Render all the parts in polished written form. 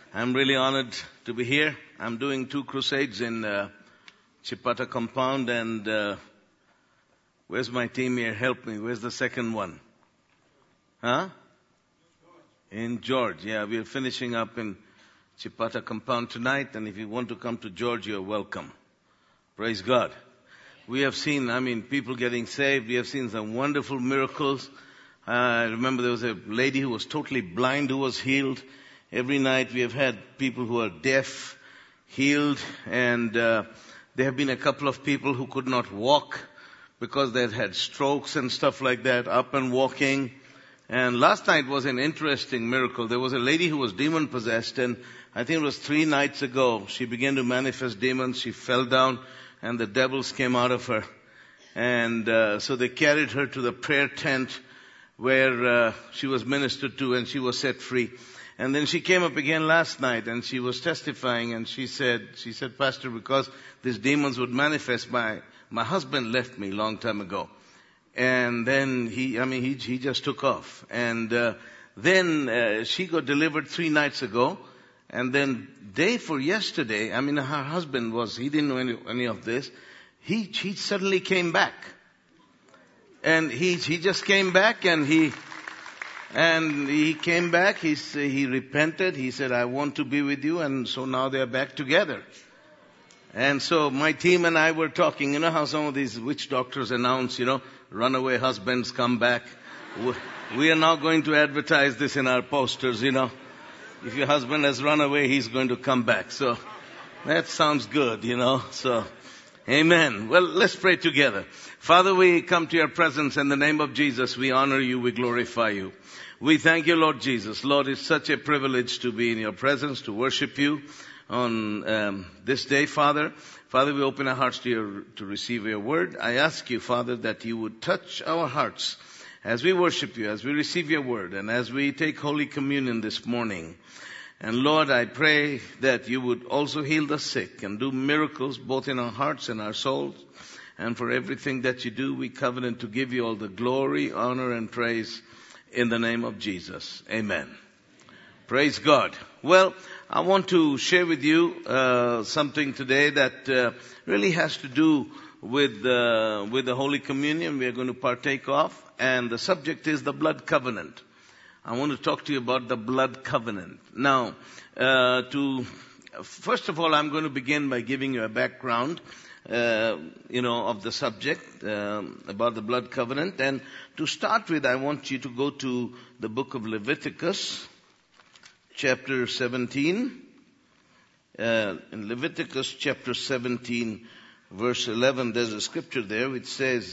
I'm really honored to be here. I'm doing 2 crusades in Chipata compound, and where's my team here? Help me. Where's the second one? In George. Yeah, we're finishing up in Chipata compound tonight, and if you want to come to George, you're welcome. Praise God. We have seen, people getting saved. We have seen some wonderful miracles. I remember there was a lady who was totally blind who was healed. Every night we have had people who are deaf healed, and there have been a couple of people who could not walk because they had had strokes and stuff like that, up and walking. And last night was an interesting miracle. There was a lady who was demon possessed, and I think it was 3 nights ago, she began to manifest demons. She fell down and the devils came out of her. And so they carried her to the prayer tent where she was ministered to and she was set free. And then she came up again last night and she was testifying, and she said, Pastor, because these demons would manifest, my husband left me long time ago. And then he just took off. And then she got delivered 3 nights ago. And then day for yesterday, her husband he didn't know any of this. He suddenly came back. And he just came back, and he came back. He repented. He said, I want to be with you. And so now they are back together. And so my team and I were talking. You know how some of these witch doctors announce, runaway husbands come back. We are now going to advertise this in our posters, If your husband has run away, he's going to come back. So that sounds good, So, amen. Well, let's pray together. Father, we come to your presence in the name of Jesus. We honor you. We glorify you. We thank you, Lord Jesus. Lord, it's such a privilege to be in your presence, to worship you on this day, Father. Father, we open our hearts to receive your word. I ask you, Father, that you would touch our hearts as we worship you, as we receive your word, and as we take Holy Communion this morning. And Lord, I pray that you would also heal the sick and do miracles both in our hearts and our souls. And for everything that you do, we covenant to give you all the glory, honor, and praise in the name of Jesus. Amen. Praise God. Well, I want to share with you something today that really has to do with the Holy Communion we are going to partake of. And the subject is the blood covenant. I want to talk to you about the blood covenant. Now, first of all, I'm going to begin by giving you a background, of the subject, about the blood covenant. And to start with, I want you to go to the book of Leviticus, chapter 17. In Leviticus chapter 17, verse 11, there's a scripture there which says,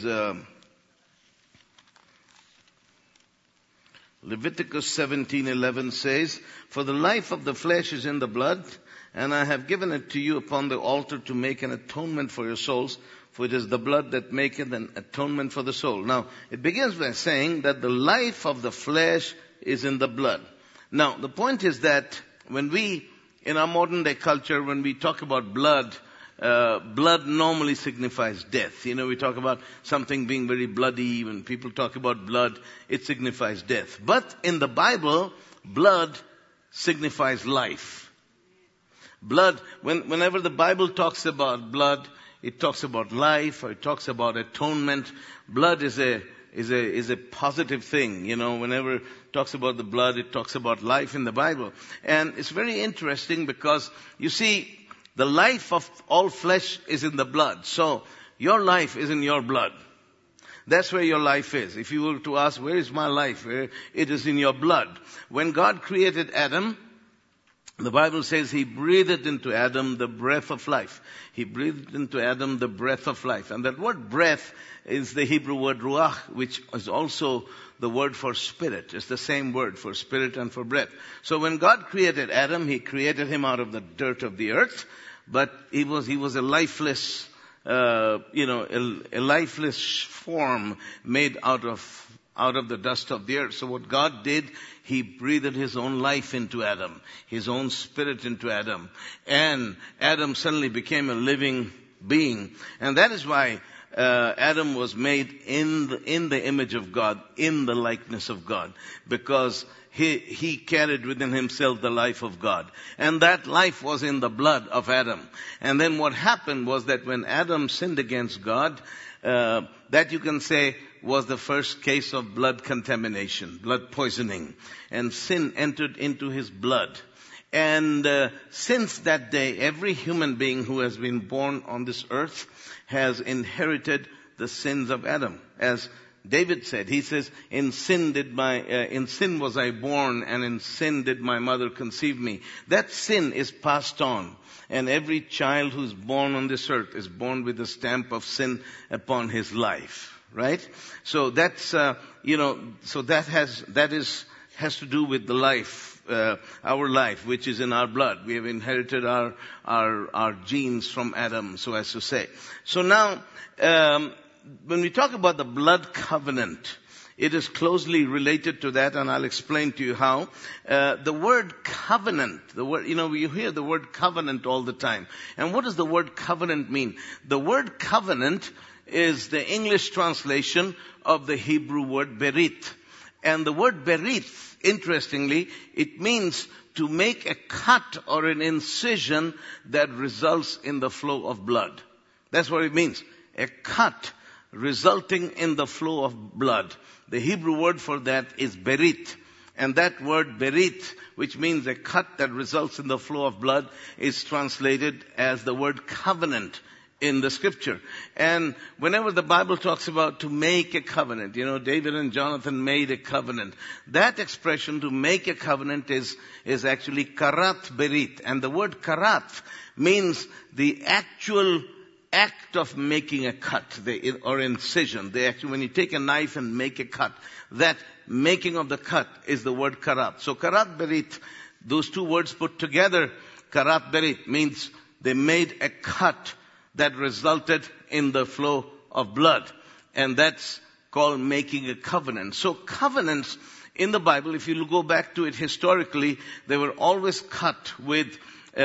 Leviticus 17:11 says, For the life of the flesh is in the blood, and I have given it to you upon the altar to make an atonement for your souls, for it is the blood that maketh an atonement for the soul. Now, it begins by saying that the life of the flesh is in the blood. Now, the point is that when in our modern day culture, when we talk about blood normally signifies death. We talk about something being very bloody. When people talk about blood, it signifies death. But in the Bible, blood signifies life. Blood, whenever the Bible talks about blood, it talks about life, or it talks about atonement. Blood is a positive thing. Whenever it talks about the blood, it talks about life in the Bible. And it's very interesting because, you see, the life of all flesh is in the blood. So, your life is in your blood. That's where your life is. If you were to ask, where is my life? It is in your blood. When God created Adam, the Bible says he breathed into Adam the breath of life. He breathed into Adam the breath of life. And that word breath is the Hebrew word ruach, which is also the word for spirit. It's the same word for spirit and for breath. So when God created Adam, he created him out of the dirt of the earth. But he was a lifeless, a lifeless form made out of the dust of the earth. So what God did, he breathed his own life into Adam, his own spirit into Adam. And Adam suddenly became a living being. And that is why Adam was made in the image of God, in the likeness of God. Because he carried within himself the life of God. And that life was in the blood of Adam. And then what happened was that when Adam sinned against God, that you can say was the first case of blood contamination, blood poisoning. And sin entered into his blood. And since that day, every human being who has been born on this earth has inherited the sins of Adam. As David said, he says, in sin was I born, and in sin did my mother conceive me. That sin is passed on. And every child who's born on this earth is born with the stamp of sin upon his life. Right? So that's, so that has to do with the life, our life, which is in our blood. We have inherited our genes from Adam, so as to say. So now, when we talk about the blood covenant, it is closely related to that, and I'll explain to you how. The word covenant, you hear the word covenant all the time. And what does the word covenant mean? The word covenant is the English translation of the Hebrew word berit. And the word berit, interestingly, it means to make a cut or an incision that results in the flow of blood. That's what it means. A cut resulting in the flow of blood. The Hebrew word for that is berit. And that word berit, which means a cut that results in the flow of blood, is translated as the word covenant in the scripture. And whenever the Bible talks about to make a covenant, David and Jonathan made a covenant. That expression, to make a covenant, is actually karat berit. And the word karat means the actual act of making a cut, or incision. When you take a knife and make a cut, that making of the cut is the word karat. So karat berit, those two words put together, karat berit, means they made a cut that resulted in the flow of blood. And that's called making a covenant. So covenants in the Bible, if you go back to it historically, they were always cut with they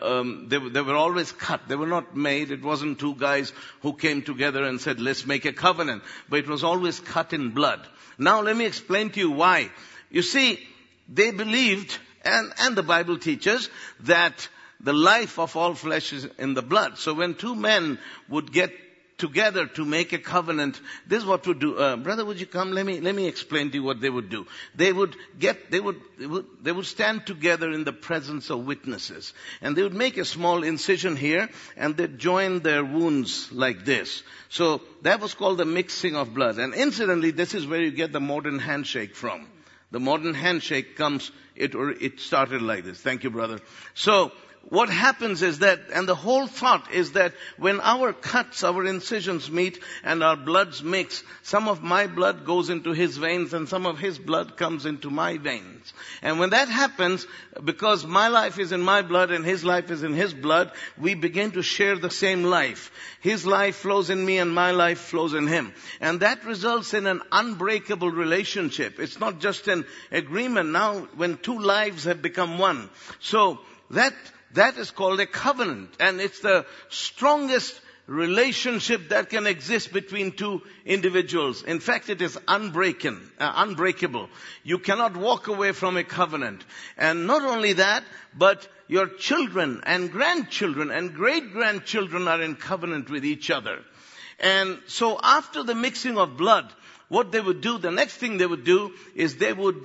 were always cut. They were not made. It wasn't two guys who came together and said, let's make a covenant. But it was always cut in blood. Now let me explain to you why. You see, they believed, and the Bible teaches, that the life of all flesh is in the blood. So when two men would get together to make a covenant, this is what would do. Brother, would you come? Let me explain to you what they would do. They would stand together in the presence of witnesses. And they would make a small incision here, and they'd join their wounds like this. So that was called the mixing of blood. And incidentally, this is where you get the modern handshake from. The modern handshake it started like this. Thank you, brother. So what happens is that, and the whole thought is that when our cuts, our incisions meet and our bloods mix, some of my blood goes into his veins and some of his blood comes into my veins. And when that happens, because my life is in my blood and his life is in his blood, we begin to share the same life. His life flows in me and my life flows in him. And that results in an unbreakable relationship. It's not just an agreement now when two lives have become one. So that is called a covenant, and it's the strongest relationship that can exist between two individuals. In fact, it is unbreakable. You cannot walk away from a covenant. And not only that, but your children and grandchildren and great-grandchildren are in covenant with each other. And so after the mixing of blood, what they would do, the next thing they would do is they would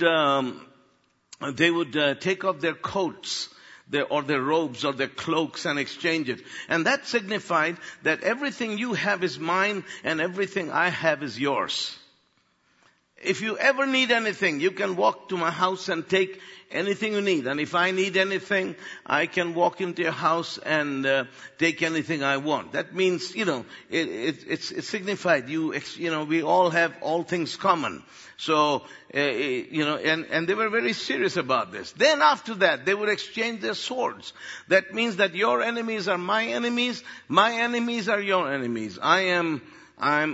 take off their coats, or their robes or their cloaks, and exchange it. And that signified that everything you have is mine and everything I have is yours. If you ever need anything, you can walk to my house and take anything you need. And if I need anything, I can walk into your house and take anything I want. That means, it's signified. We all have all things common. So, and they were very serious about this. Then after that, they would exchange their swords. That means that your enemies are my enemies are your enemies. I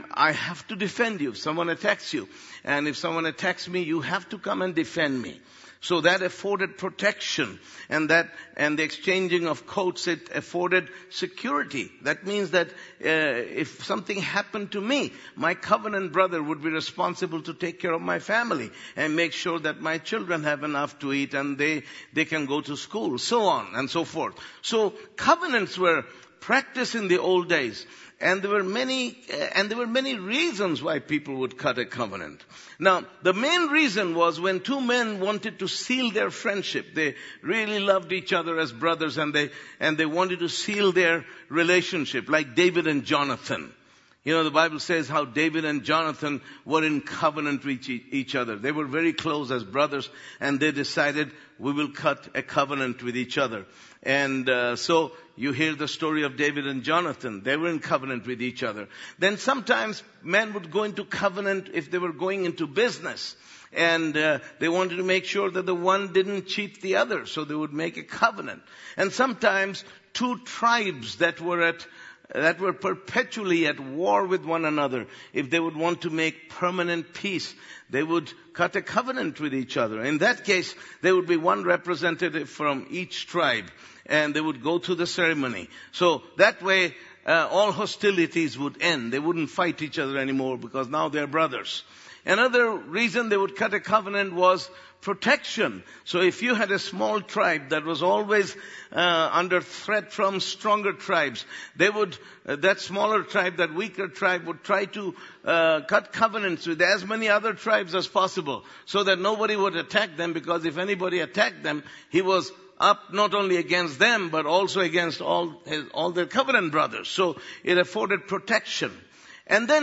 have to defend you if someone attacks you. And if someone attacks me, you have to come and defend me. So that afforded protection, and the exchanging of coats, it afforded security. That means that if something happened to me, my covenant brother would be responsible to take care of my family and make sure that my children have enough to eat and they can go to school, so on and so forth. So covenants were practiced in the old days. And there were many reasons why people would cut a covenant. Now, the main reason was when two men wanted to seal their friendship. They really loved each other as brothers, and they wanted to seal their relationship, like David and Jonathan. You know, the Bible says how David and Jonathan were in covenant with each other. They were very close as brothers, and they decided, we will cut a covenant with each other. And so you hear the story of David and Jonathan. They were in covenant with each other. Then sometimes men would go into covenant if they were going into business. And they wanted to make sure that the one didn't cheat the other. So they would make a covenant. And sometimes two tribes that were perpetually at war with one another, if they would want to make permanent peace, they would cut a covenant with each other. In that case, there would be one representative from each tribe, and they would go to the ceremony. So that way, all hostilities would end. They wouldn't fight each other anymore because now they're brothers. Another reason they would cut a covenant was protection. So if you had a small tribe that was always under threat from stronger tribes, that smaller tribe, that weaker tribe would try to cut covenants with as many other tribes as possible so that nobody would attack them, because if anybody attacked them, he was up not only against them but also against all their covenant brothers. So it afforded protection. And then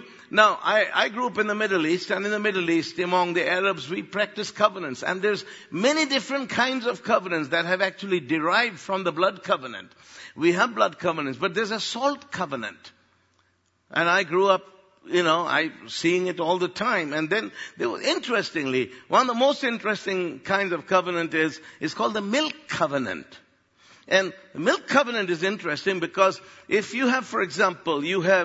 I grew up in the Middle East, and in the Middle East, among the Arabs, we practice covenants. And there's many different kinds of covenants that have actually derived from the blood covenant. We have blood covenants, but there's a salt covenant. And I grew up, seeing it all the time. And then, interestingly, one of the most interesting kinds of covenant is called the milk covenant. And the milk covenant is interesting because if you have, for example,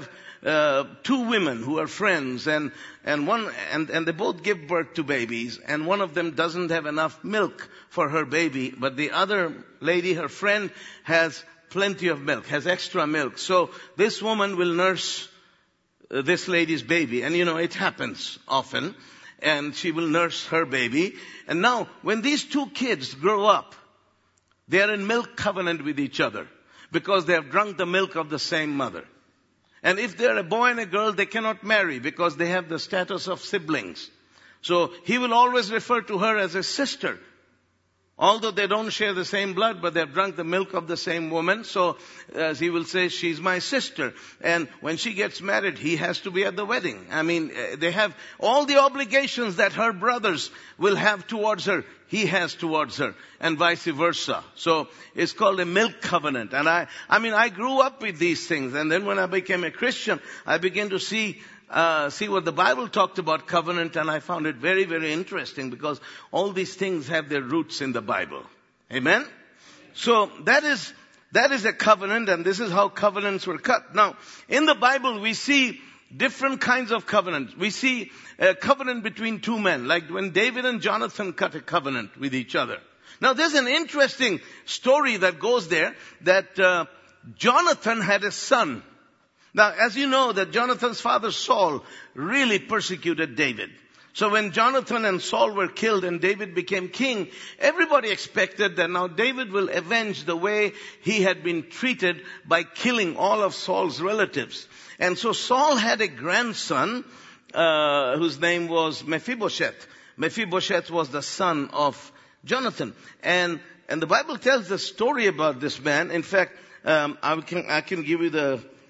two women who are friends, and they both give birth to babies, and one of them doesn't have enough milk for her baby, but the other lady, her friend, has plenty of milk, has extra milk. So this woman will nurse this lady's baby, and it happens often, and she will nurse her baby. And now, when these two kids grow up, they are in milk covenant with each other because they have drunk the milk of the same mother. And if they're a boy and a girl, they cannot marry because they have the status of siblings. So he will always refer to her as a sister. Although they don't share the same blood, but they have drunk the milk of the same woman. So as he will say, she's my sister. And when she gets married, he has to be at the wedding. I mean, they have all the obligations that her brothers will have towards her, he has towards her, and vice versa. So it's called a milk covenant. And I grew up with these things. And then when I became a Christian, I began to see what the Bible talked about covenant, and I found it very, very interesting because all these things have their roots in the Bible. Amen? So that is a covenant, and this is how covenants were cut. Now, in the Bible, we see different kinds of covenants. We see a covenant between two men, like when David and Jonathan cut a covenant with each other. Now, there's an interesting story that goes there, that Jonathan had a son. Now, as you know, that Jonathan's father Saul really persecuted David. So when Jonathan and Saul were killed and David became king, everybody expected that now David will avenge the way he had been treated by killing all of Saul's relatives. And so Saul had a grandson whose name was Mephibosheth. Mephibosheth was the son of Jonathan. And the Bible tells the story about this man. In fact, I can give you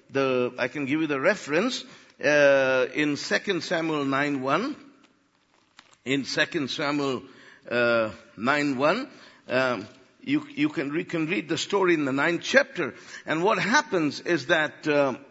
the reference in 2 Samuel 9:1. In 2 Samuel 9:1, you can read the story in the 9th chapter. And what happens is that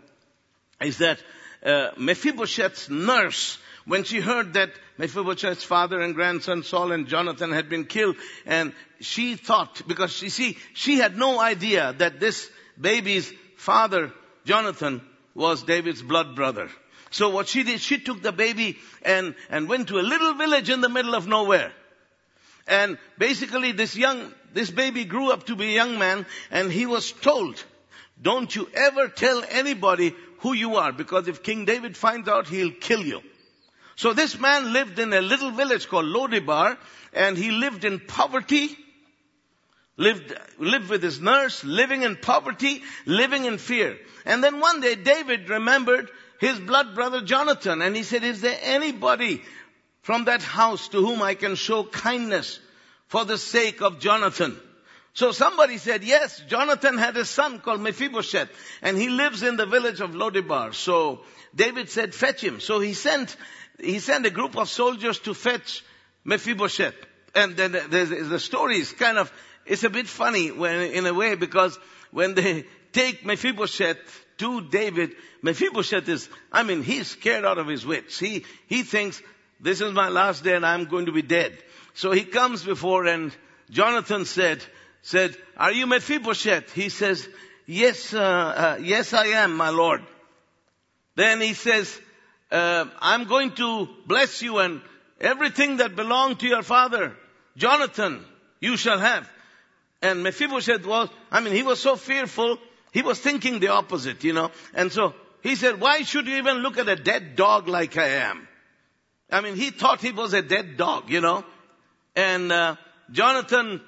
Mephibosheth's nurse, when she heard that Mephibosheth's father and grandson Saul and Jonathan had been killed, and she thought, because she had no idea that this baby's father, Jonathan, was David's blood brother. So what she did, she took the baby and went to a little village in the middle of nowhere. And basically this baby grew up to be a young man, and he was told, don't you ever tell anybody who you are, because if King David finds out, he'll kill you. So this man lived in a little village called Lo-debar, and he lived in poverty, lived with his nurse, living in poverty, living in fear. And then one day David remembered his blood brother Jonathan, and he said, is there anybody from that house to whom I can show kindness for the sake of Jonathan? So somebody said, yes, Jonathan had a son called Mephibosheth, and he lives in the village of Lo-debar. So David said, fetch him. So he sent a group of soldiers to fetch Mephibosheth. And then the story is it's a bit funny in a way, because when they take Mephibosheth to David, Mephibosheth he's scared out of his wits. He thinks, this is my last day and I'm going to be dead. So he comes before, and Jonathan said, are you Mephibosheth? He says, yes, I am, my lord. Then he says, I'm going to bless you, and everything that belonged to your father, Jonathan, you shall have. And Mephibosheth he was so fearful, he was thinking the opposite, And so he said, why should you even look at a dead dog like I am? He thought he was a dead dog, And Jonathan,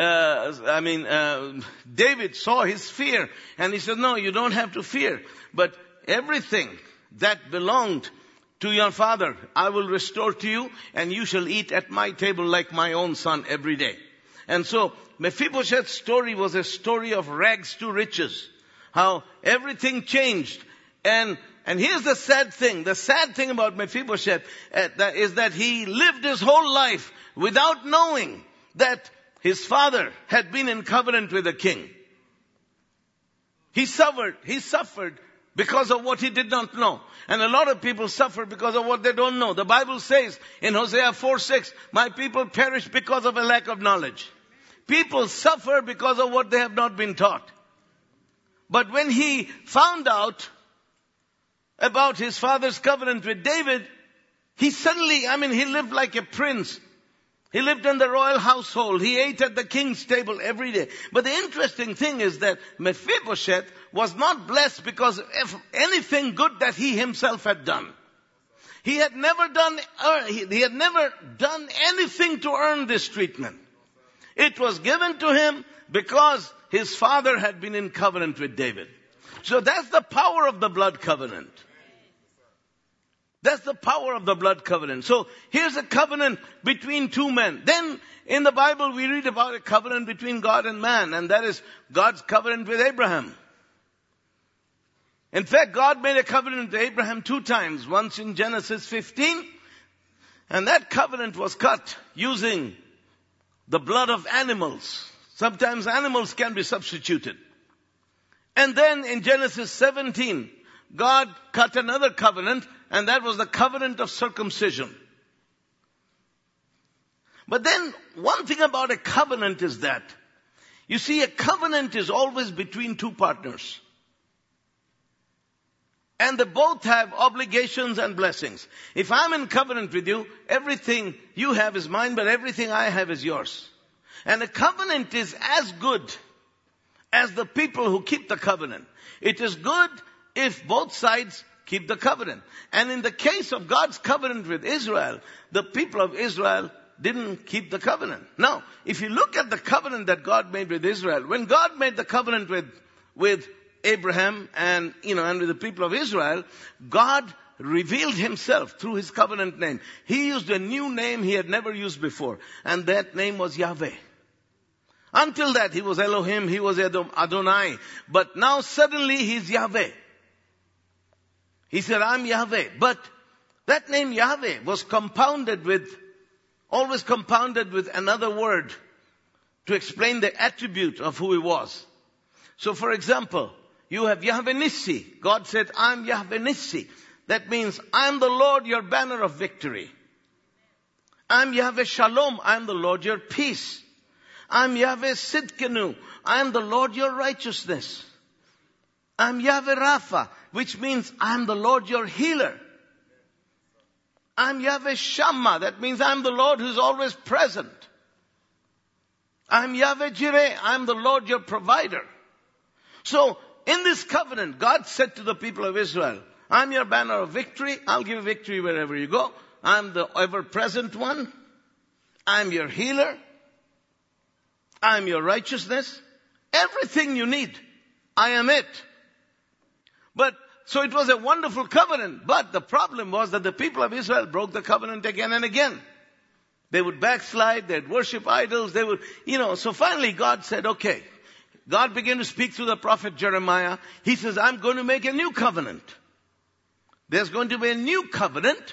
David saw his fear, and he said, no, you don't have to fear. But everything that belonged to your father, I will restore to you, and you shall eat at my table like my own son every day. And so Mephibosheth's story was a story of rags to riches. How everything changed. And here's the sad thing. The sad thing about Mephibosheth is that he lived his whole life without knowing that his father had been in covenant with the king. He suffered because of what he did not know. And a lot of people suffer because of what they don't know. The Bible says in Hosea 4:6, my people perish because of a lack of knowledge. People suffer because of what they have not been taught. But when he found out about his father's covenant with David, he suddenly, he lived like a prince. He lived in the royal household. He ate at the king's table every day. But the interesting thing is that Mephibosheth was not blessed because of anything good that he himself had done. He had never done anything to earn this treatment. It was given to him because his father had been in covenant with David. So that's the power of the blood covenant. That's the power of the blood covenant. So here's a covenant between two men. Then in the Bible we read about a covenant between God and man, and that is God's covenant with Abraham. In fact, God made a covenant with Abraham 2 times. Once in Genesis 15, and that covenant was cut using the blood of animals. Sometimes animals can be substituted. And then in Genesis 17, God cut another covenant, and that was the covenant of circumcision. But then one thing about a covenant is that, you see, a covenant is always between two partners. And they both have obligations and blessings. If I'm in covenant with you, everything you have is mine, but everything I have is yours. And a covenant is as good as the people who keep the covenant. It is good if both sides keep the covenant. And in the case of God's covenant with Israel, the people of Israel didn't keep the covenant. Now, if you look at the covenant that God made with Israel, when God made the covenant with Abraham and with the people of Israel, God revealed himself through his covenant name. He used a new name he had never used before, and that name was Yahweh. Until that, he was Elohim, he was Adonai. But now suddenly he's Yahweh. He said, I'm Yahweh. But that name Yahweh was always compounded with another word to explain the attribute of who he was. So for example, you have Yahweh Nissi. God said, I'm Yahweh Nissi. That means, I'm the Lord, your banner of victory. I'm Yahweh Shalom. I'm the Lord, your peace. I'm Yahweh Sidkenu. I'm the Lord, your righteousness. I'm Yahweh Rapha, which means I'm the Lord, your healer. I'm Yahweh Shammah. That means I'm the Lord who's always present. I'm Yahweh Jireh. I'm the Lord your provider. So, in this covenant, God said to the people of Israel, I'm your banner of victory. I'll give victory wherever you go. I'm the ever-present one. I'm your healer. I'm your righteousness. Everything you need, I am it. So it was a wonderful covenant. But the problem was that the people of Israel broke the covenant again and again. They would backslide, they'd worship idols, so finally God said, okay. God began to speak through the prophet Jeremiah. He says, I'm going to make a new covenant. There's going to be a new covenant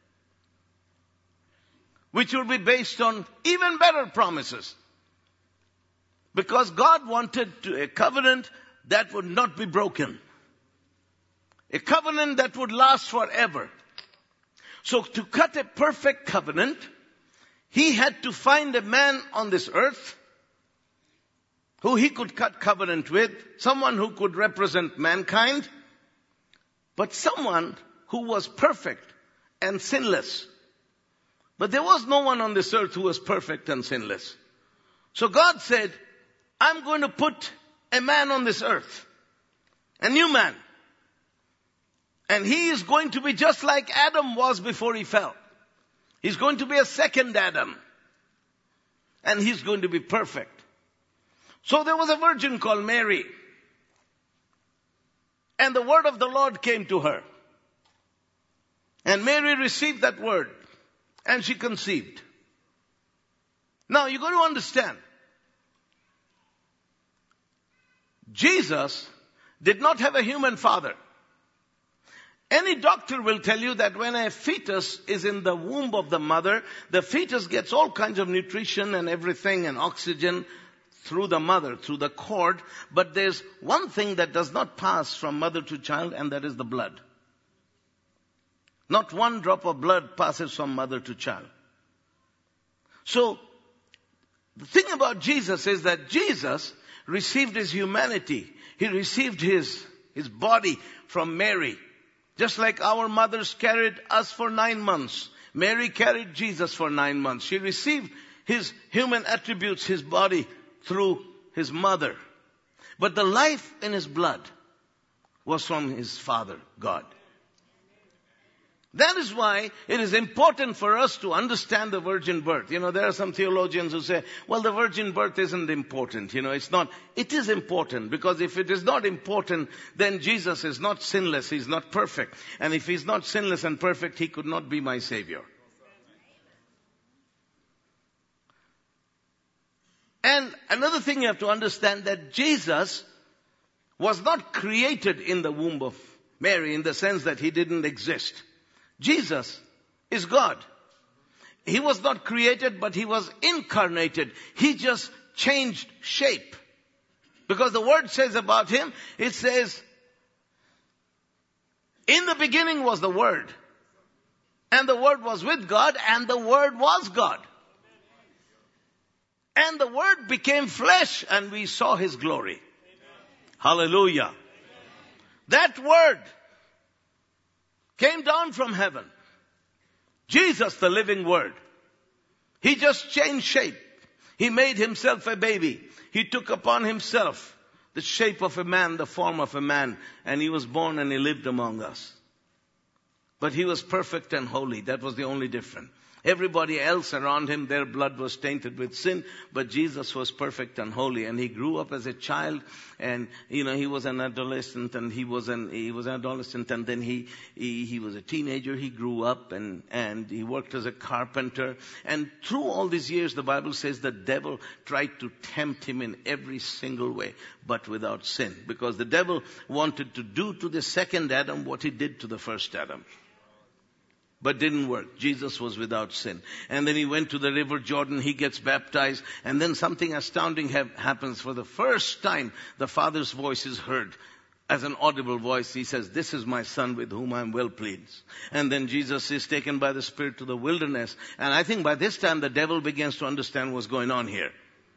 which will be based on even better promises. Because God wanted a covenant that would not be broken. A covenant that would last forever. So to cut a perfect covenant, He had to find a man on this earth who He could cut covenant with, someone who could represent mankind, but someone who was perfect and sinless. But there was no one on this earth who was perfect and sinless. So God said, I'm going to put a man on this earth, a new man. And he is going to be just like Adam was before he fell. He's going to be a second Adam. And he's going to be perfect. So there was a virgin called Mary. And the word of the Lord came to her. And Mary received that word. And she conceived. Now you've got to understand. Jesus did not have a human father. Any doctor will tell you that when a fetus is in the womb of the mother, the fetus gets all kinds of nutrition and everything and oxygen through the mother, through the cord. But there's one thing that does not pass from mother to child, and that is the blood. Not one drop of blood passes from mother to child. So, the thing about Jesus is that Jesus received His humanity. He received His body from Mary. Just like our mothers carried us for 9 months. Mary carried Jesus for 9 months. She received His human attributes, His body, through His mother. But the life in His blood was from His Father, God. That is why it is important for us to understand the virgin birth. There are some theologians who say, well, the virgin birth isn't important. It's not. It is important, because if it is not important, then Jesus is not sinless. He's not perfect. And if He's not sinless and perfect, He could not be my Savior. And another thing you have to understand, that Jesus was not created in the womb of Mary in the sense that He didn't exist. Jesus is God. He was not created, but He was incarnated. He just changed shape. Because the word says about Him, it says, in the beginning was the Word. And the Word was with God, and the Word was God. And the Word became flesh, and we saw His glory. Hallelujah. That Word came down from heaven. Jesus, the living Word. He just changed shape. He made Himself a baby. He took upon Himself the shape of a man, the form of a man, and He was born and He lived among us. But He was perfect and holy. That was the only difference. Everybody else around Him, their blood was tainted with sin, but Jesus was perfect and holy. And He grew up as a child, and He was an adolescent, and he was an adolescent, and then he was a teenager. He grew up and he worked as a carpenter. And through all these years, the Bible says the devil tried to tempt Him in every single way, but without sin. Because the devil wanted to do to the second Adam what he did to the first Adam. But didn't work. Jesus was without sin. And then He went to the river Jordan. He gets baptized. And then something astounding happens. For the first time, the Father's voice is heard as an audible voice. He says, this is my Son with whom I am well pleased. And then Jesus is taken by the Spirit to the wilderness. And I think by this time, the devil begins to understand what's going on here.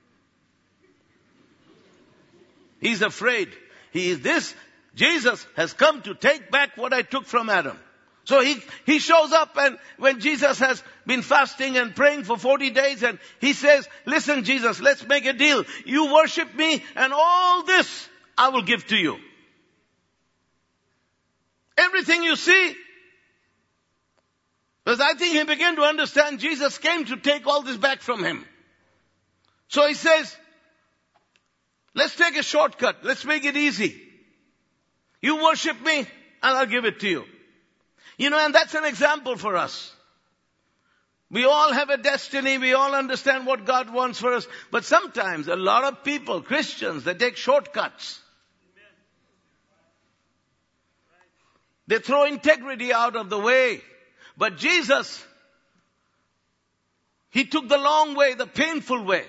He's afraid. Jesus has come to take back what I took from Adam. So he shows up, and when Jesus has been fasting and praying for 40 days, and he says, listen, Jesus, let's make a deal. You worship me, and all this I will give to you. Everything you see. Because I think he began to understand Jesus came to take all this back from him. So he says, let's take a shortcut. Let's make it easy. You worship me, and I'll give it to you. And that's an example for us. We all have a destiny. We all understand what God wants for us. But sometimes a lot of people, Christians, they take shortcuts. They throw integrity out of the way. But Jesus, he took the long way, the painful way.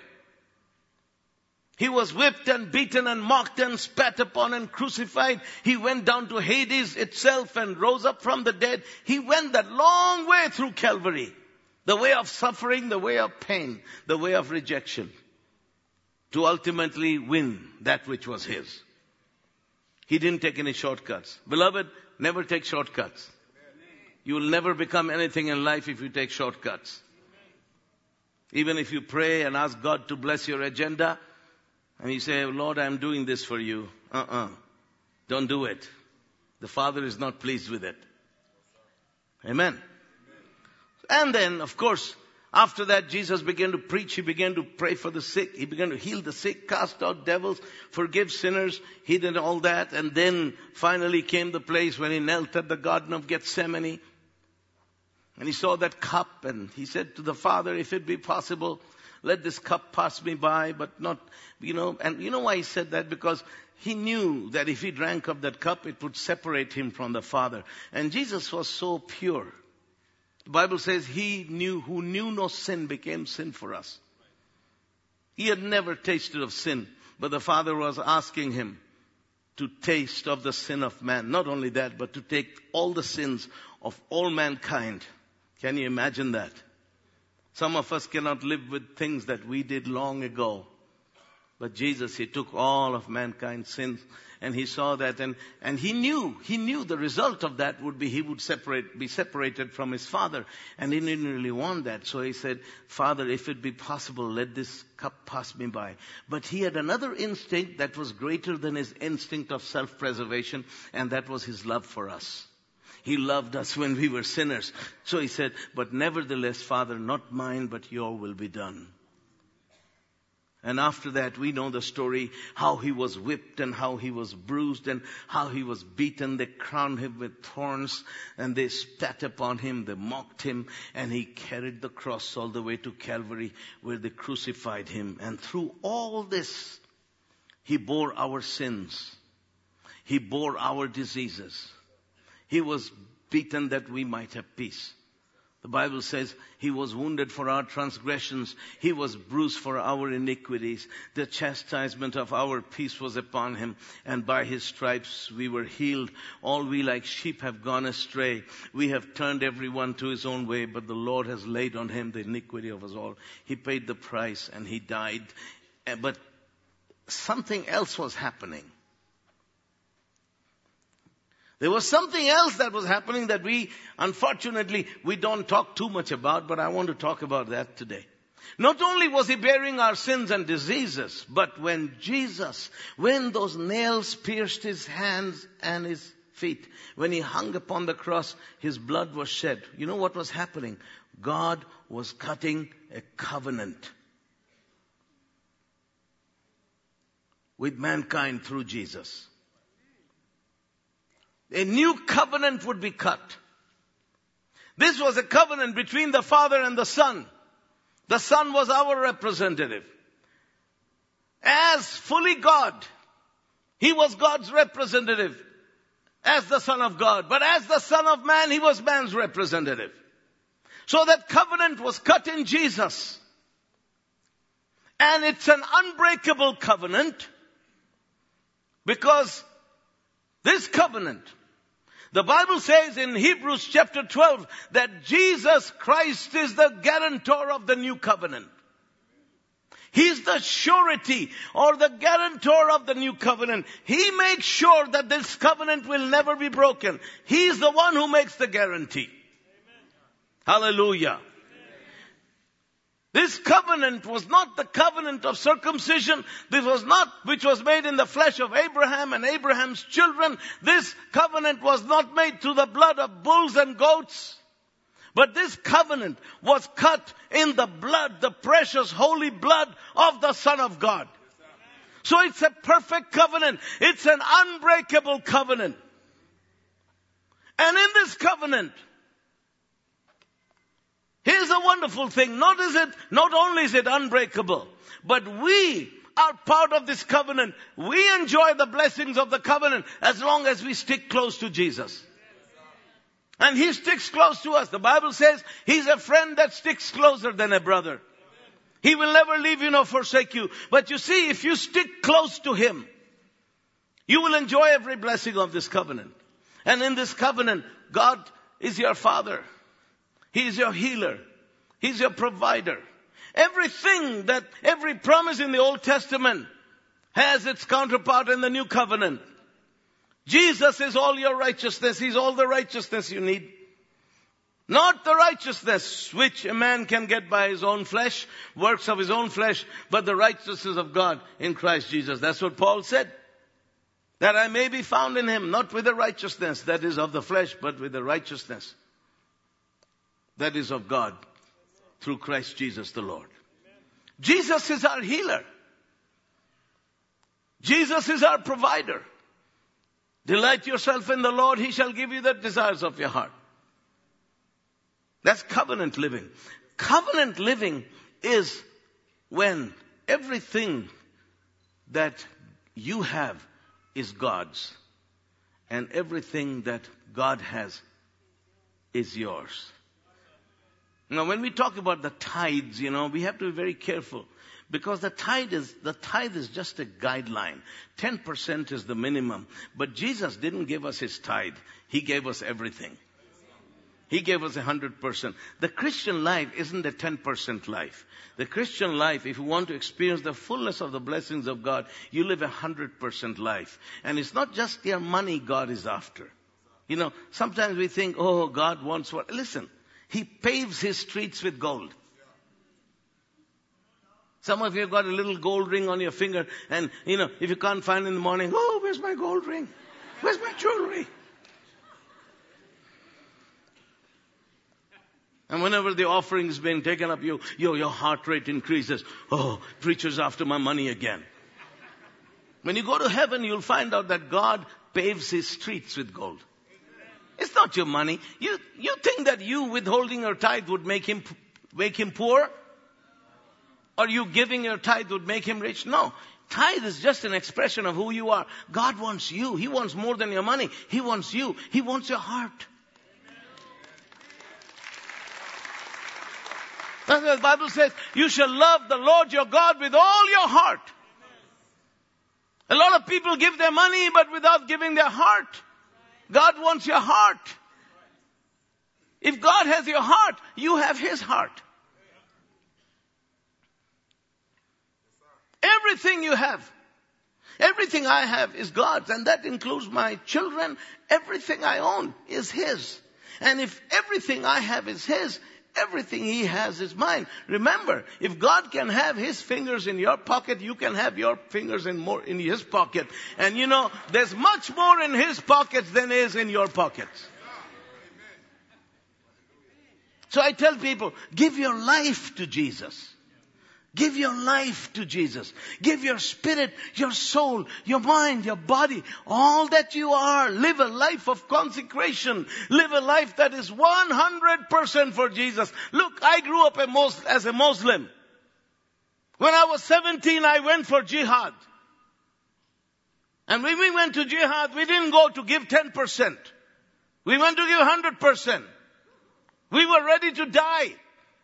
He was whipped and beaten and mocked and spat upon and crucified. He went down to Hades itself and rose up from the dead. He went that long way through Calvary. The way of suffering, the way of pain, the way of rejection. To ultimately win that which was his. He didn't take any shortcuts. Beloved, never take shortcuts. You will never become anything in life if you take shortcuts. Even if you pray and ask God to bless your agenda, and you say, Lord, I'm doing this for you. Don't do it. The Father is not pleased with it. Amen. And then, of course, after that, Jesus began to preach. He began to pray for the sick. He began to heal the sick, cast out devils, forgive sinners. He did all that. And then finally came the place when he knelt at the Garden of Gethsemane. And he saw that cup, and he said to the Father, if it be possible, let this cup pass me by, but not, and you know why he said that? Because he knew that if he drank of that cup, it would separate him from the Father. And Jesus was so pure. The Bible says he who knew no sin became sin for us. He had never tasted of sin, but the Father was asking him to taste of the sin of man. Not only that, but to take all the sins of all mankind. Can you imagine that? Some of us cannot live with things that we did long ago. But Jesus, he took all of mankind's sins, and he saw that, and he knew the result of that would be he would be separated from his Father. And he didn't really want that. So he said, Father, if it be possible, let this cup pass me by. But he had another instinct that was greater than his instinct of self-preservation, and that was his love for us. He loved us when we were sinners. So he said, but nevertheless, Father, not mine, but your will be done. And after that, we know the story, how he was whipped and how he was bruised and how he was beaten. They crowned him with thorns and they spat upon him, they mocked him, and he carried the cross all the way to Calvary where they crucified him. And through all this, he bore our sins. He bore our diseases. He was beaten that we might have peace. The Bible says he was wounded for our transgressions. He was bruised for our iniquities. The chastisement of our peace was upon him. And by his stripes we were healed. All we like sheep have gone astray. We have turned everyone to his own way. But the Lord has laid on him the iniquity of us all. He paid the price and he died. But something else was happening. There was something else that was happening that unfortunately, we don't talk too much about, but I want to talk about that today. Not only was he bearing our sins and diseases, but when those nails pierced his hands and his feet, when he hung upon the cross, his blood was shed. You know what was happening? God was cutting a covenant with mankind through Jesus. A new covenant would be cut. This was a covenant between the Father and the Son. The Son was our representative. As fully God, he was God's representative as the Son of God. But as the Son of Man, he was man's representative. So that covenant was cut in Jesus. And it's an unbreakable covenant because this covenant, the Bible says in Hebrews chapter 12 that Jesus Christ is the guarantor of the new covenant. He's the surety or the guarantor of the new covenant. He makes sure that this covenant will never be broken. He's the one who makes the guarantee. Hallelujah. This covenant was not the covenant of circumcision. This was not which was made in the flesh of Abraham and Abraham's children. This covenant was not made through the blood of bulls and goats. But this covenant was cut in the blood, the precious holy blood of the Son of God. So it's a perfect covenant. It's an unbreakable covenant. And in this covenant, here's a wonderful thing. Not only is it unbreakable, but we are part of this covenant. We enjoy the blessings of the covenant as long as we stick close to Jesus. And He sticks close to us. The Bible says He's a friend that sticks closer than a brother. He will never leave you nor forsake you. But you see, if you stick close to Him, you will enjoy every blessing of this covenant. And in this covenant, God is your Father. He is your healer. He's your provider. Every promise in the Old Testament has its counterpart in the New Covenant. Jesus is all your righteousness. He's all the righteousness you need. Not the righteousness which a man can get by his own flesh, works of his own flesh, but the righteousness of God in Christ Jesus. That's what Paul said. That I may be found in Him, not with the righteousness that is of the flesh, but with the righteousness that is of God through Christ Jesus the Lord. Jesus is our healer. Jesus is our provider. Delight yourself in the Lord, He shall give you the desires of your heart. That's covenant living. Covenant living is when everything that you have is God's. And everything that God has is yours. Now when we talk about the tithes, we have to be very careful. Because the tithe is just a guideline. 10% is the minimum. But Jesus didn't give us His tithe. He gave us everything. He gave us 100%. The Christian life isn't a 10% life. The Christian life, if you want to experience the fullness of the blessings of God, you live 100% life. And it's not just your money God is after. Sometimes we think, oh, God wants what? Listen, He paves His streets with gold. Some of you have got a little gold ring on your finger, and if you can't find it in the morning, oh, where's my gold ring? Where's my jewelry? And whenever the offering is being taken up, your heart rate increases. Oh, preacher's after my money again. When you go to heaven, you'll find out that God paves His streets with gold. It's not your money. You think that you withholding your tithe would make him poor? Or you giving your tithe would make him rich? No. Tithe is just an expression of who you are. God wants you. He wants more than your money. He wants you. He wants your heart. That's what the Bible says. You shall love the Lord your God with all your heart. A lot of people give their money but without giving their heart. God wants your heart. If God has your heart, you have His heart. Everything you have, everything I have is God's, and that includes my children. Everything I own is His. And if everything I have is His, everything He has is mine. Remember, if God can have His fingers in your pocket, you can have your fingers in His pocket. And there's much more in His pockets than is in your pockets. So I tell people, give your life to Jesus. Give your life to Jesus. Give your spirit, your soul, your mind, your body, all that you are. Live a life of consecration. Live a life that is 100% for Jesus. Look, I grew up as a Muslim. When I was 17, I went for jihad. And when we went to jihad, we didn't go to give 10%. We went to give 100%. We were ready to die.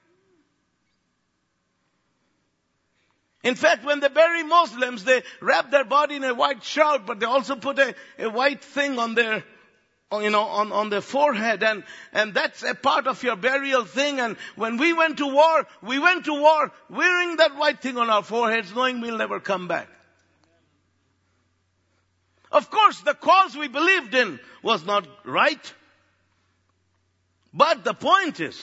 In fact, when they bury Muslims, they wrap their body in a white shroud, but they also put a white thing on their on their forehead, and that's a part of your burial thing. And when we went to war wearing that white thing on our foreheads, knowing we'll never come back. Of course, the cause we believed in was not right. But the point is,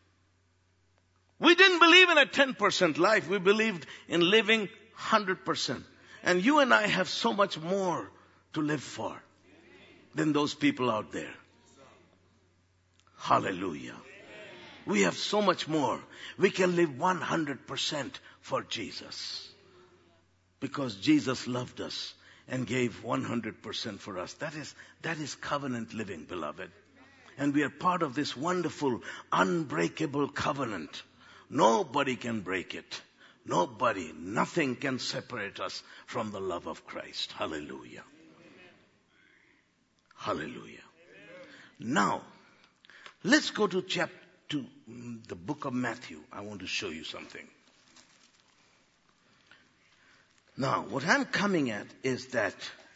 we didn't believe in a 10% life. We believed in living 100%. And you and I have so much more to live for than those people out there. Hallelujah. We have so much more. We can live 100% for Jesus. Because Jesus loved us and gave 100% for us. That is covenant living, beloved. And we are part of this wonderful, unbreakable covenant. Nobody can break it. Nothing can separate us from the love of Christ. Hallelujah. Hallelujah. Now, let's go to the book of Matthew. I want to show you something. Now, what I'm coming at is that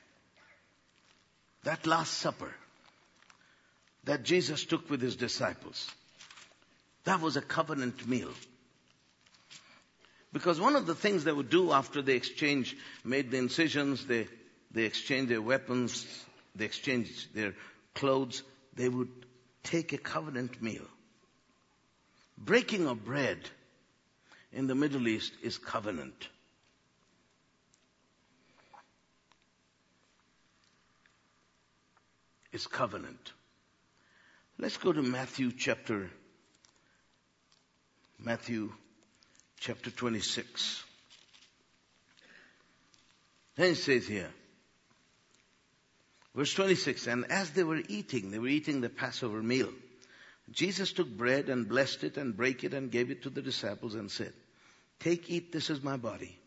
Last Supper that Jesus took with his disciples, that was a covenant meal. Because one of the things they would do after they made the incisions, they exchanged their weapons, they exchanged their clothes, they would take a covenant meal. Breaking of bread in the Middle East is covenant. It's covenant. Let's go to Matthew chapter 26. Then it says here, verse 26, and as they were eating the Passover meal, Jesus took bread and blessed it and brake it and gave it to the disciples and said, take, eat, this is my body.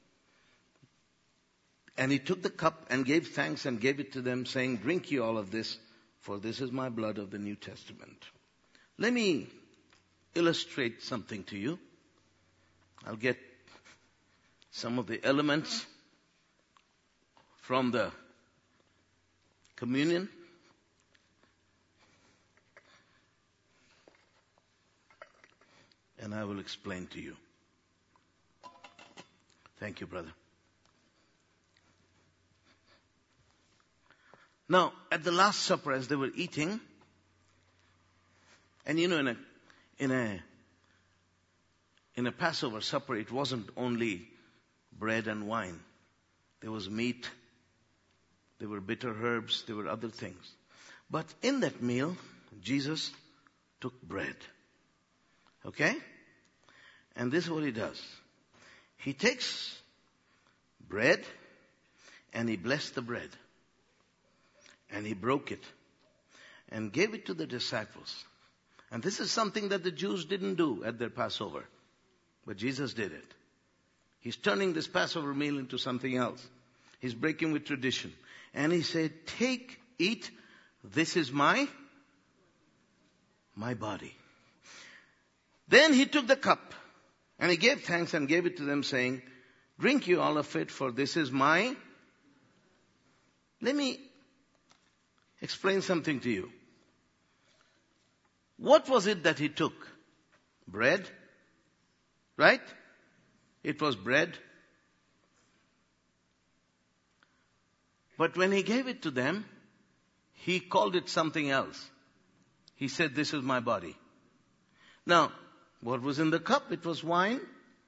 And he took the cup and gave thanks and gave it to them, saying, drink ye all of this, for this is my blood of the New Testament. Let me illustrate something to you. I'll get some of the elements from the communion. And I will explain to you. Thank you, brother. Now, at the Last Supper, as they were eating, and in a Passover supper, it wasn't only bread and wine. There was meat, there were bitter herbs, there were other things. But in that meal, Jesus took bread. Okay? And this is what he does. He takes bread and he blessed the bread. And he broke it and gave it to the disciples. And this is something that the Jews didn't do at their Passover. But Jesus did it. He's turning this Passover meal into something else. He's breaking with tradition. And he said, take, eat, this is my body. Then he took the cup and he gave thanks and gave it to them, saying, drink you all of it, for this is my... Let me explain something to you. What was it that he took? Bread? Right? It was bread. But when he gave it to them, he called it something else. He said, this is my body. Now, what was in the cup? It was wine.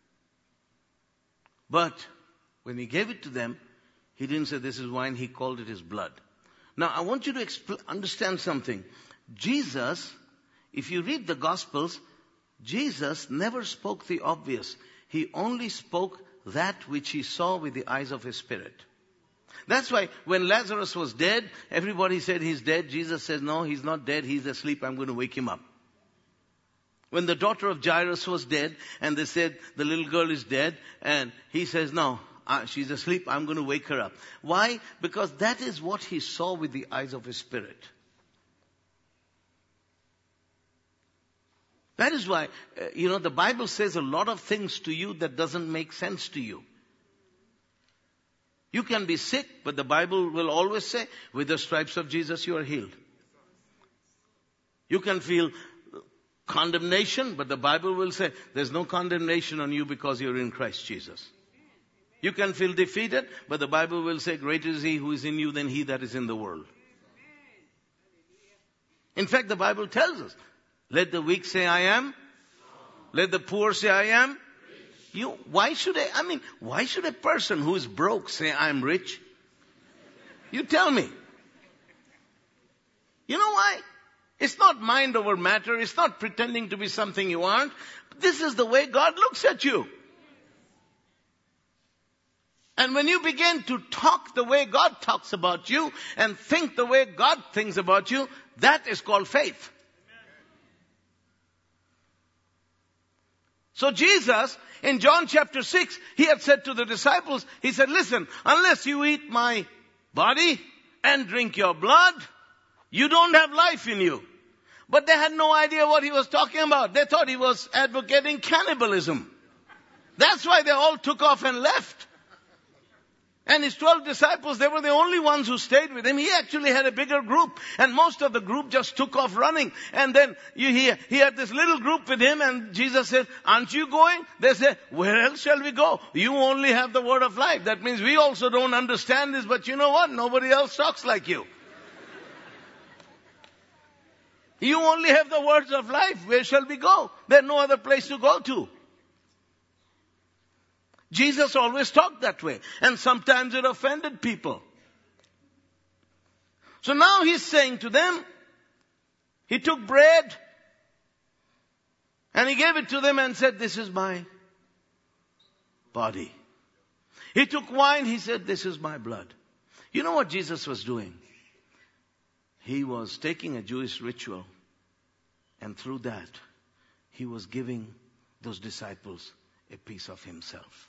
But when he gave it to them, he didn't say this is wine, he called it his blood. Now, I want you to understand something. Jesus, if you read the Gospels, Jesus never spoke the obvious. He only spoke that which he saw with the eyes of his spirit. That's why when Lazarus was dead, everybody said he's dead. Jesus says, no, he's not dead. He's asleep. I'm going to wake him up. When the daughter of Jairus was dead and they said the little girl is dead, and he says, no, she's asleep. I'm going to wake her up. Why? Because that is what he saw with the eyes of his spirit. That is why, the Bible says a lot of things to you that doesn't make sense to you. You can be sick, but the Bible will always say, with the stripes of Jesus you are healed. You can feel condemnation, but the Bible will say there's no condemnation on you because you're in Christ Jesus. You can feel defeated, but the Bible will say greater is He who is in you than he that is in the world. In fact, the Bible tells us, let the weak say I am. Let the poor say I am. Why should a person who is broke say I'm rich? You tell me. You know why? It's not mind over matter. It's not pretending to be something you aren't. This is the way God looks at you. And when you begin to talk the way God talks about you and think the way God thinks about you, that is called faith. So Jesus, in John chapter 6, He had said to the disciples, He said, listen, unless you eat my body and drink your blood, you don't have life in you. But they had no idea what He was talking about. They thought He was advocating cannibalism. That's why they all took off and left. And His 12 disciples, they were the only ones who stayed with Him. He actually had a bigger group. And most of the group just took off running. And then he had this little group with Him. And Jesus said, aren't you going? They said, where else shall we go? You only have the word of life. That means we also don't understand this. But you know what? Nobody else talks like you. You only have the words of life. Where shall we go? There's no other place to go to. Jesus always talked that way. And sometimes it offended people. So now He's saying to them, He took bread and He gave it to them and said, this is my body. He took wine, He said, this is my blood. You know what Jesus was doing? He was taking a Jewish ritual, and through that, He was giving those disciples a piece of Himself.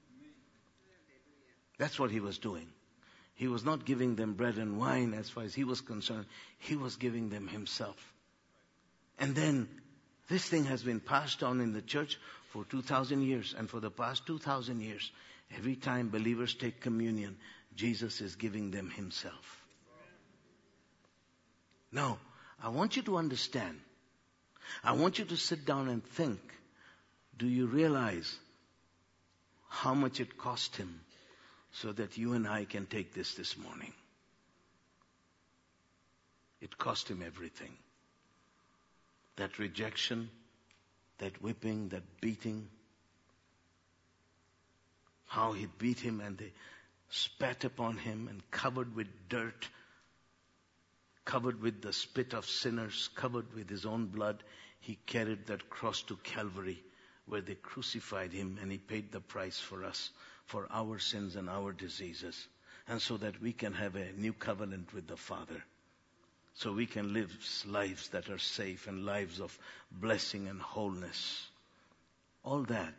That's what He was doing. He was not giving them bread and wine as far as He was concerned. He was giving them Himself. And then, this thing has been passed on in the church for 2,000 years. And for the past 2,000 years, every time believers take communion, Jesus is giving them Himself. Now, I want you to understand. I want you to sit down and think. Do you realize how much it cost Him so that you and I can take this morning? It cost Him everything. That rejection, that whipping, that beating. How He beat Him and they spat upon Him and covered with dirt, covered with the spit of sinners, covered with His own blood. He carried that cross to Calvary where they crucified Him, and He paid the price for us, for our sins and our diseases, and so that we can have a new covenant with the Father. So we can live lives that are safe and lives of blessing and wholeness. All that,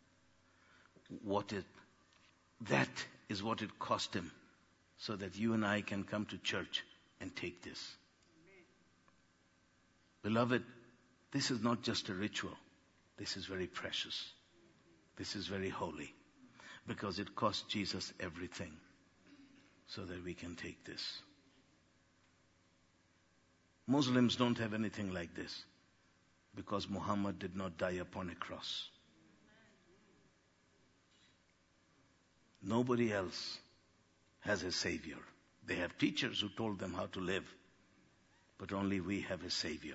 that is what it cost Him, so that you and I can come to church and take this. Beloved, this is not just a ritual. This is very precious. This is very holy. Because it cost Jesus everything so that we can take this. Muslims don't have anything like this because Muhammad did not die upon a cross. Nobody else has a savior. They have teachers who told them how to live, but only we have a savior.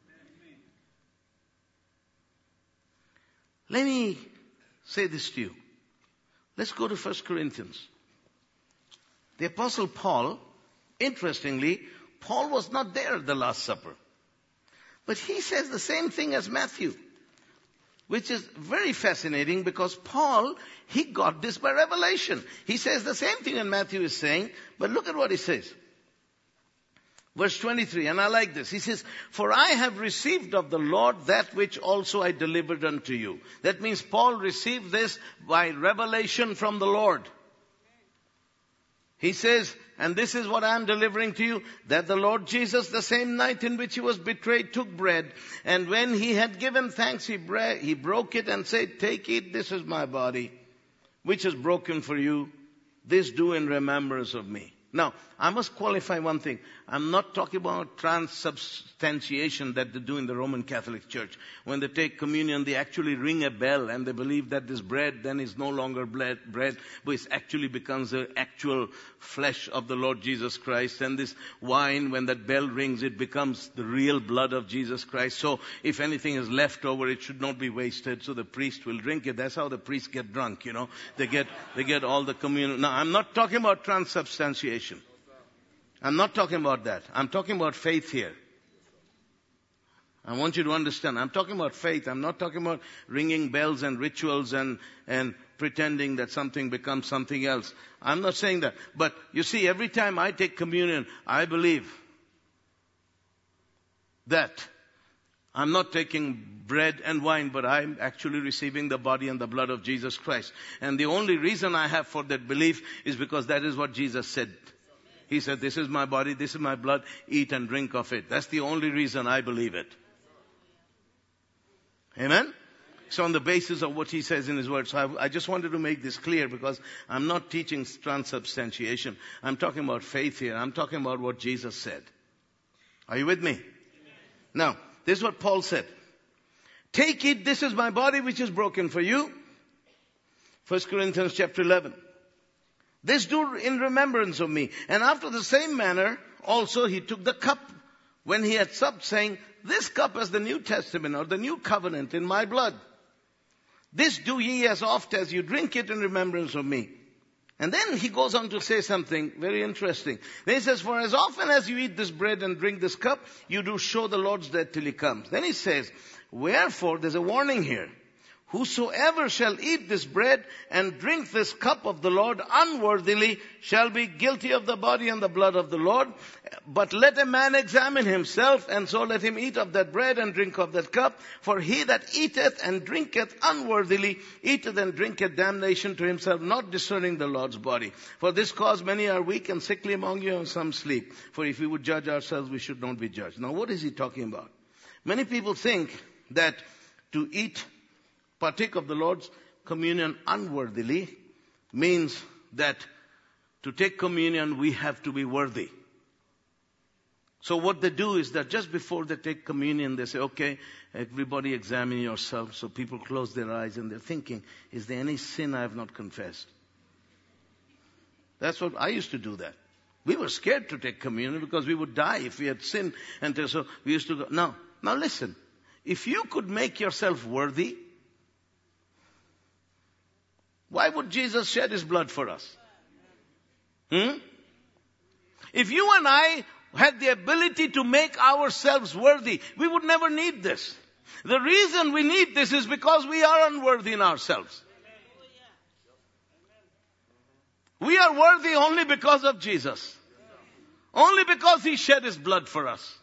Let me say this to you. Let's go to 1 Corinthians. The Apostle Paul, interestingly, Paul was not there at the Last Supper. But he says the same thing as Matthew, which is very fascinating because Paul, he got this by revelation. He says the same thing that Matthew is saying, but look at what he says. Verse 23, and I like this. He says, for I have received of the Lord that which also I delivered unto you. That means Paul received this by revelation from the Lord. He says, and this is what I am delivering to you, that the Lord Jesus, the same night in which He was betrayed, took bread. And when He had given thanks, He broke it and said, take it, this is my body, which is broken for you. This do in remembrance of me. Now, I must qualify one thing. I'm not talking about transubstantiation that they do in the Roman Catholic Church. When they take communion, they actually ring a bell and they believe that this bread then is no longer bread, but it actually becomes the actual flesh of the Lord Jesus Christ. And this wine, when that bell rings, it becomes the real blood of Jesus Christ. So if anything is left over, it should not be wasted. So the priest will drink it. That's how the priests get drunk, you know. They get all the communion. Now, I'm not talking about transubstantiation. I'm not talking about that. I'm talking about faith here. I want you to understand. I'm talking about faith. I'm not talking about ringing bells and rituals and pretending that something becomes something else. I'm not saying that. But you see, every time I take communion, I believe that I'm not taking bread and wine, but I'm actually receiving the body and the blood of Jesus Christ. And the only reason I have for that belief is because that is what Jesus said. He said, this is my body, this is my blood, eat and drink of it. That's the only reason I believe it. Amen? So on the basis of what he says in his word. So I just wanted to make this clear because I'm not teaching transubstantiation. I'm talking about faith here. I'm talking about what Jesus said. Are you with me? Amen. Now, this is what Paul said. Take it, this is my body which is broken for you. 1 Corinthians chapter 11. This do in remembrance of me. And after the same manner, also he took the cup when he had supped, saying, this cup is the New Testament or the New Covenant in my blood. This do ye as oft as you drink it in remembrance of me. And then he goes on to say something very interesting. Then he says, for as often as you eat this bread and drink this cup, you do show the Lord's death till he comes. Then he says, wherefore, there's a warning here. Whosoever shall eat this bread and drink this cup of the Lord unworthily shall be guilty of the body and the blood of the Lord. But let a man examine himself, and so let him eat of that bread and drink of that cup. For he that eateth and drinketh unworthily eateth and drinketh damnation to himself, not discerning the Lord's body. For this cause many are weak and sickly among you, and some sleep. For if we would judge ourselves, we should not be judged. Now what is he talking about? Many people think that to partake of the Lord's communion unworthily means that to take communion we have to be worthy. So what they do is that just before they take communion, they say, okay, everybody examine yourself. So people close their eyes and they're thinking, is there any sin I have not confessed? That's what I used to do that. We were scared to take communion because we would die if we had sinned. And so we used to go, now listen, if you could make yourself worthy, why would Jesus shed his blood for us? If you and I had the ability to make ourselves worthy, we would never need this. The reason we need this is because we are unworthy in ourselves. We are worthy only because of Jesus. Only because he shed his blood for us.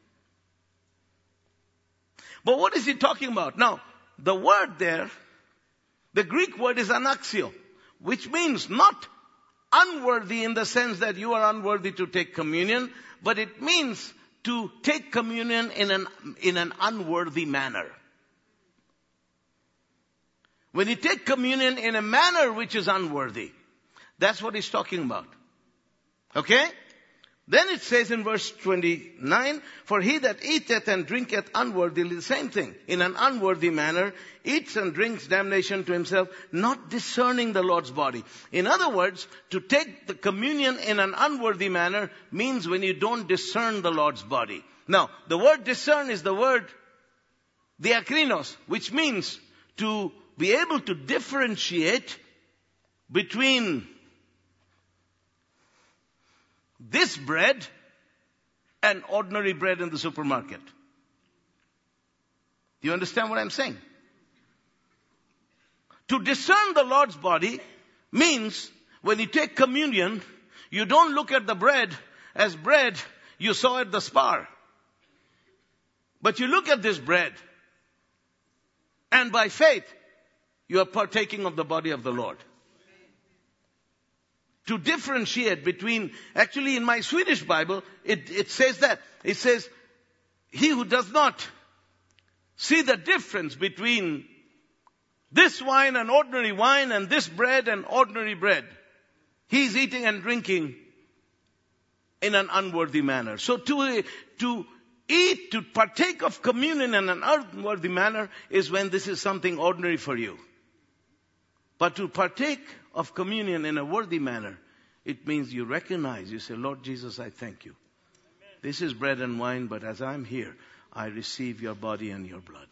But what is he talking about? Now, the word there, the Greek word is anaxio, which means not unworthy in the sense that you are unworthy to take communion, but it means to take communion in an unworthy manner. When you take communion in a manner which is unworthy, that's what he's talking about. Okay? Then it says in verse 29, for he that eateth and drinketh unworthily, the same thing, in an unworthy manner, eats and drinks damnation to himself, not discerning the Lord's body. In other words, to take the communion in an unworthy manner means when you don't discern the Lord's body. Now, the word discern is the word diakrinos, which means to be able to differentiate between this bread and ordinary bread in the supermarket. Do you understand what I'm saying? To discern the Lord's body means when you take communion, you don't look at the bread as bread you saw at the Spar. But you look at this bread, and by faith, you are partaking of the body of the Lord. To differentiate between, actually in my Swedish Bible, it says that. It says, he who does not see the difference between this wine and ordinary wine and this bread and ordinary bread, he's eating and drinking in an unworthy manner. So to eat, to partake of communion in an unworthy manner is when this is something ordinary for you. But to partake of communion in a worthy manner, it means you recognize, you say, Lord Jesus, I thank you. This is bread and wine, but as I'm here, I receive your body and your blood.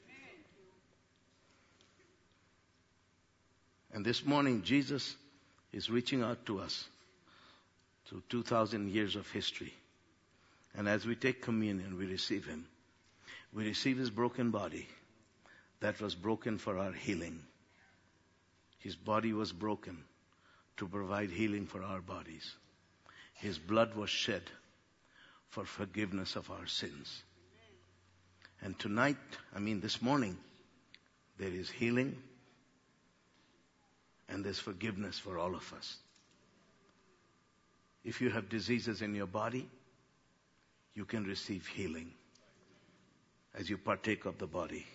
And this morning, Jesus is reaching out to us through 2,000 years of history. And as we take communion, we receive him. We receive his broken body that was broken for our healing. His body was broken to provide healing for our bodies. His blood was shed for forgiveness of our sins. And tonight, this morning, there is healing and there's forgiveness for all of us. If you have diseases in your body, you can receive healing as you partake of the body.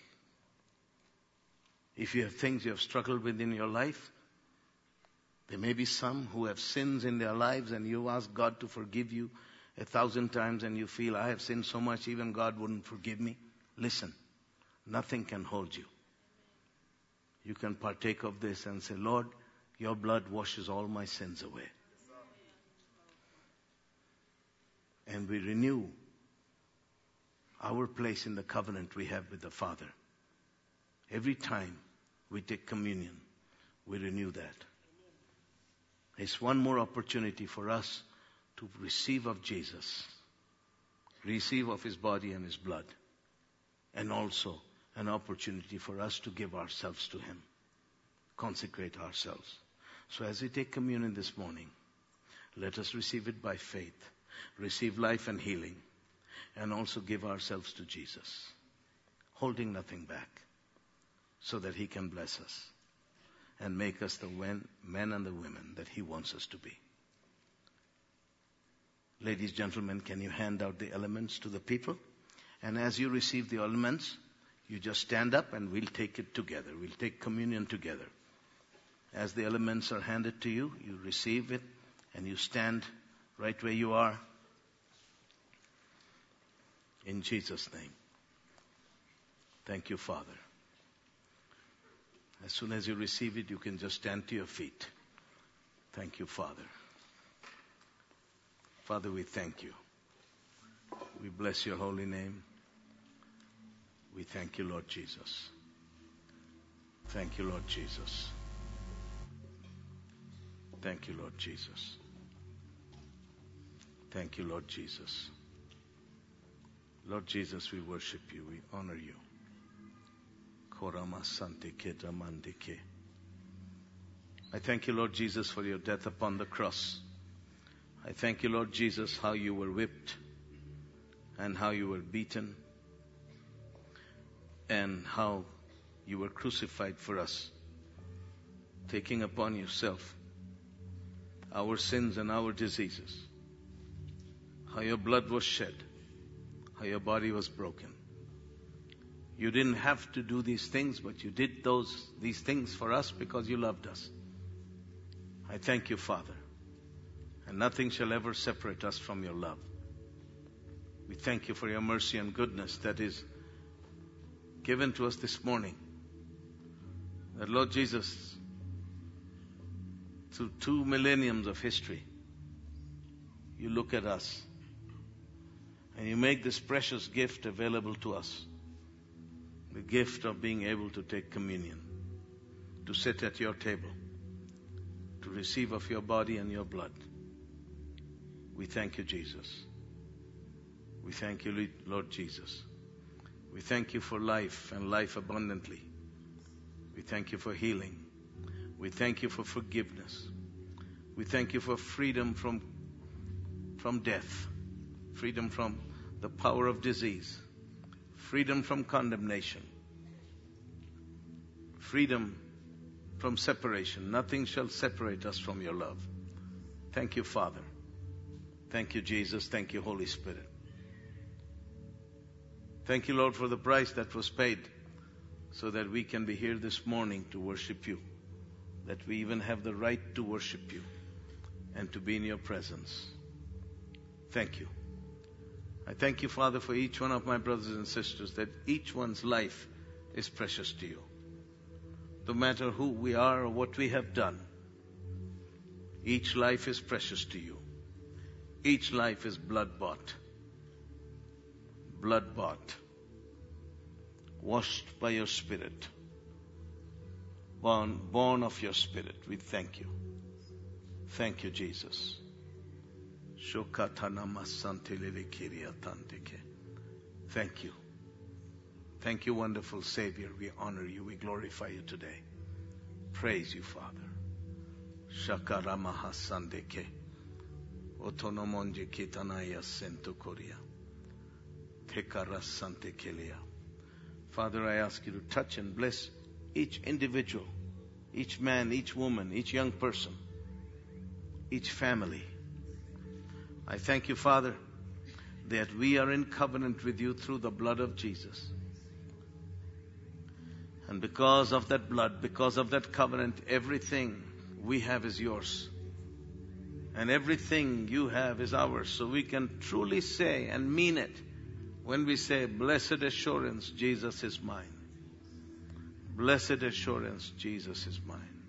If you have things you have struggled with in your life, there may be some who have sins in their lives and you ask God to forgive you 1,000 times and you feel, I have sinned so much, even God wouldn't forgive me. Listen, nothing can hold you. You can partake of this and say, Lord, your blood washes all my sins away. And we renew our place in the covenant we have with the Father. Every time we take communion, we renew that. It's one more opportunity for us to receive of Jesus, receive of his body and his blood, and also an opportunity for us to give ourselves to him, consecrate ourselves. So as we take communion this morning, let us receive it by faith, receive life and healing, and also give ourselves to Jesus, holding nothing back, so that he can bless us and make us the men and the women that he wants us to be. Ladies, gentlemen, can you hand out the elements to the people? And as you receive the elements, you just stand up and we'll take it together. We'll take communion together. As the elements are handed to you, you receive it and you stand right where you are. In Jesus' name. Thank you, Father. As soon as you receive it, you can just stand to your feet. Thank you, Father. Father, we thank you. We bless your holy name. We thank you, Lord Jesus. Thank you, Lord Jesus. Thank you, Lord Jesus. Thank you, Lord Jesus. Lord Jesus, we worship you. We honor you. I thank you, Lord Jesus, for your death upon the cross. I thank you, Lord Jesus, how you were whipped and how you were beaten and how you were crucified for us, taking upon yourself our sins and our diseases, how your blood was shed, how your body was broken. You didn't have to do these things, but you did these things for us because you loved us. I thank you, Father. And nothing shall ever separate us from your love. We thank you for your mercy and goodness that is given to us this morning. That, Lord Jesus, through 2 millenniums of history, you look at us and you make this precious gift available to us. The gift of being able to take communion, to sit at your table, to receive of your body and your blood. We thank you, Jesus. We thank you, Lord Jesus. We thank you for life and life abundantly. We thank you for healing. We thank you for forgiveness. We thank you for freedom from death, freedom from the power of disease, freedom from condemnation, freedom from separation. Nothing shall separate us from your love. Thank you, Father. Thank you, Jesus. Thank you, Holy Spirit. Thank you, Lord, for the price that was paid so that we can be here this morning to worship you, that we even have the right to worship you and to be in your presence. Thank you. I thank you, Father, for each one of my brothers and sisters, that each one's life is precious to you. No matter who we are or what we have done, each life is precious to you. Each life is blood-bought. Blood-bought. Washed by your Spirit. Born of your Spirit. We thank you. Thank you, Jesus. Thank you. Thank you, wonderful Savior. We honor you. We glorify you today. Praise you, Father. Shakaramaha Sandeke. Otonomonje Kitanaya Sentokoria. Tekara Santekelia. Father, I ask you to touch and bless each individual, each man, each woman, each young person, each family. I thank you, Father, that we are in covenant with you through the blood of Jesus. And because of that blood, because of that covenant, everything we have is yours. And everything you have is ours. So we can truly say and mean it when we say, blessed assurance, Jesus is mine. Blessed assurance, Jesus is mine.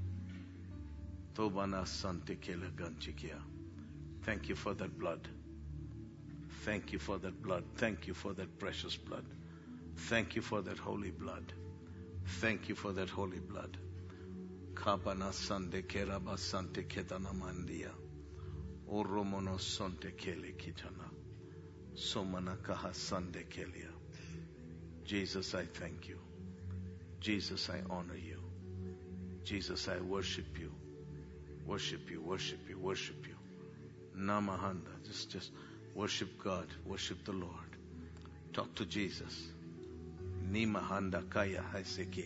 Tobana Santikela Ganchikia. Thank you for that blood. Thank you for that blood. Thank you for that precious blood. Thank you for that holy blood. Thank you for that holy blood. Kabana Sande Keraba Sante Ketana Mandia. Oromono Sante Kele Kitana. Somana Kaha Sande Kelia. Jesus, I thank you. Jesus, I honor you. Jesus, I worship you. Worship you, worship you, worship you. Namahanda. Just worship God. Worship the Lord. Talk to Jesus. Nimahanda Kaya Haiseki.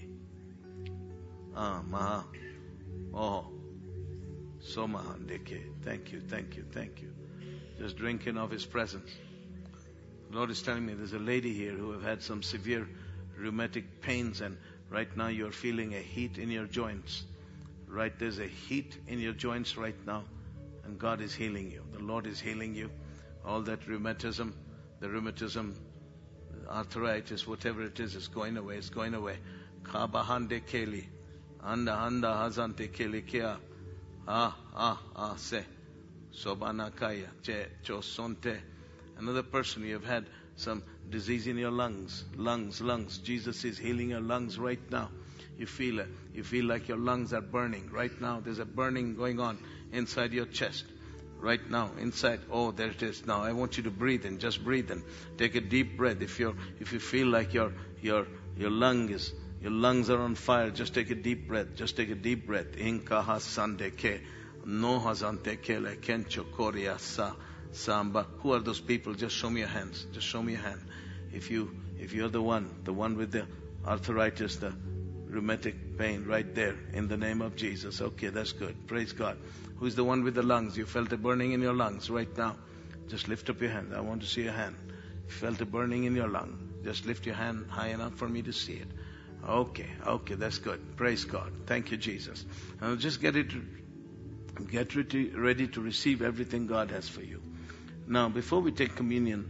Maha. Oh. Somahandeke. Thank you, thank you, thank you. Just drinking of His presence. The Lord is telling me there's a lady here who have had some severe rheumatic pains, and right now you're feeling a heat in your joints. Right, there's a heat in your joints right now, and God is healing you. The Lord is healing you. All that rheumatism, arthritis, whatever it is going away. It's going away. Kabahande keli, anda hazante keli kia, se, sobanakaya, che chosonte. Another person, you have had some disease in your lungs. Jesus is healing your lungs right now. You feel it. You feel like your lungs are burning. Right now, there's a burning going on inside your chest. Right now, inside. Oh, there it is. Now, I want you to breathe in. Just breathe in. Take a deep breath. If you feel like your lungs are on fire, just take a deep breath. Just take a deep breath. Inka hasande ke, no hazante kele kencho koria sa samba. Who are those people? Just show me your hands. Just show me your hand. If you're the one with the arthritis, the rheumatic pain right there, in the name of Jesus. Okay, that's good. Praise God. Who's the one with the lungs? You felt a burning in your lungs right now. Just lift up your hand. I want to see your hand. You felt a burning in your lung. Just lift your hand high enough for me to see it. Okay, that's good. Praise God. Thank you, Jesus. Now just get ready to receive everything God has for you. Now, before we take communion,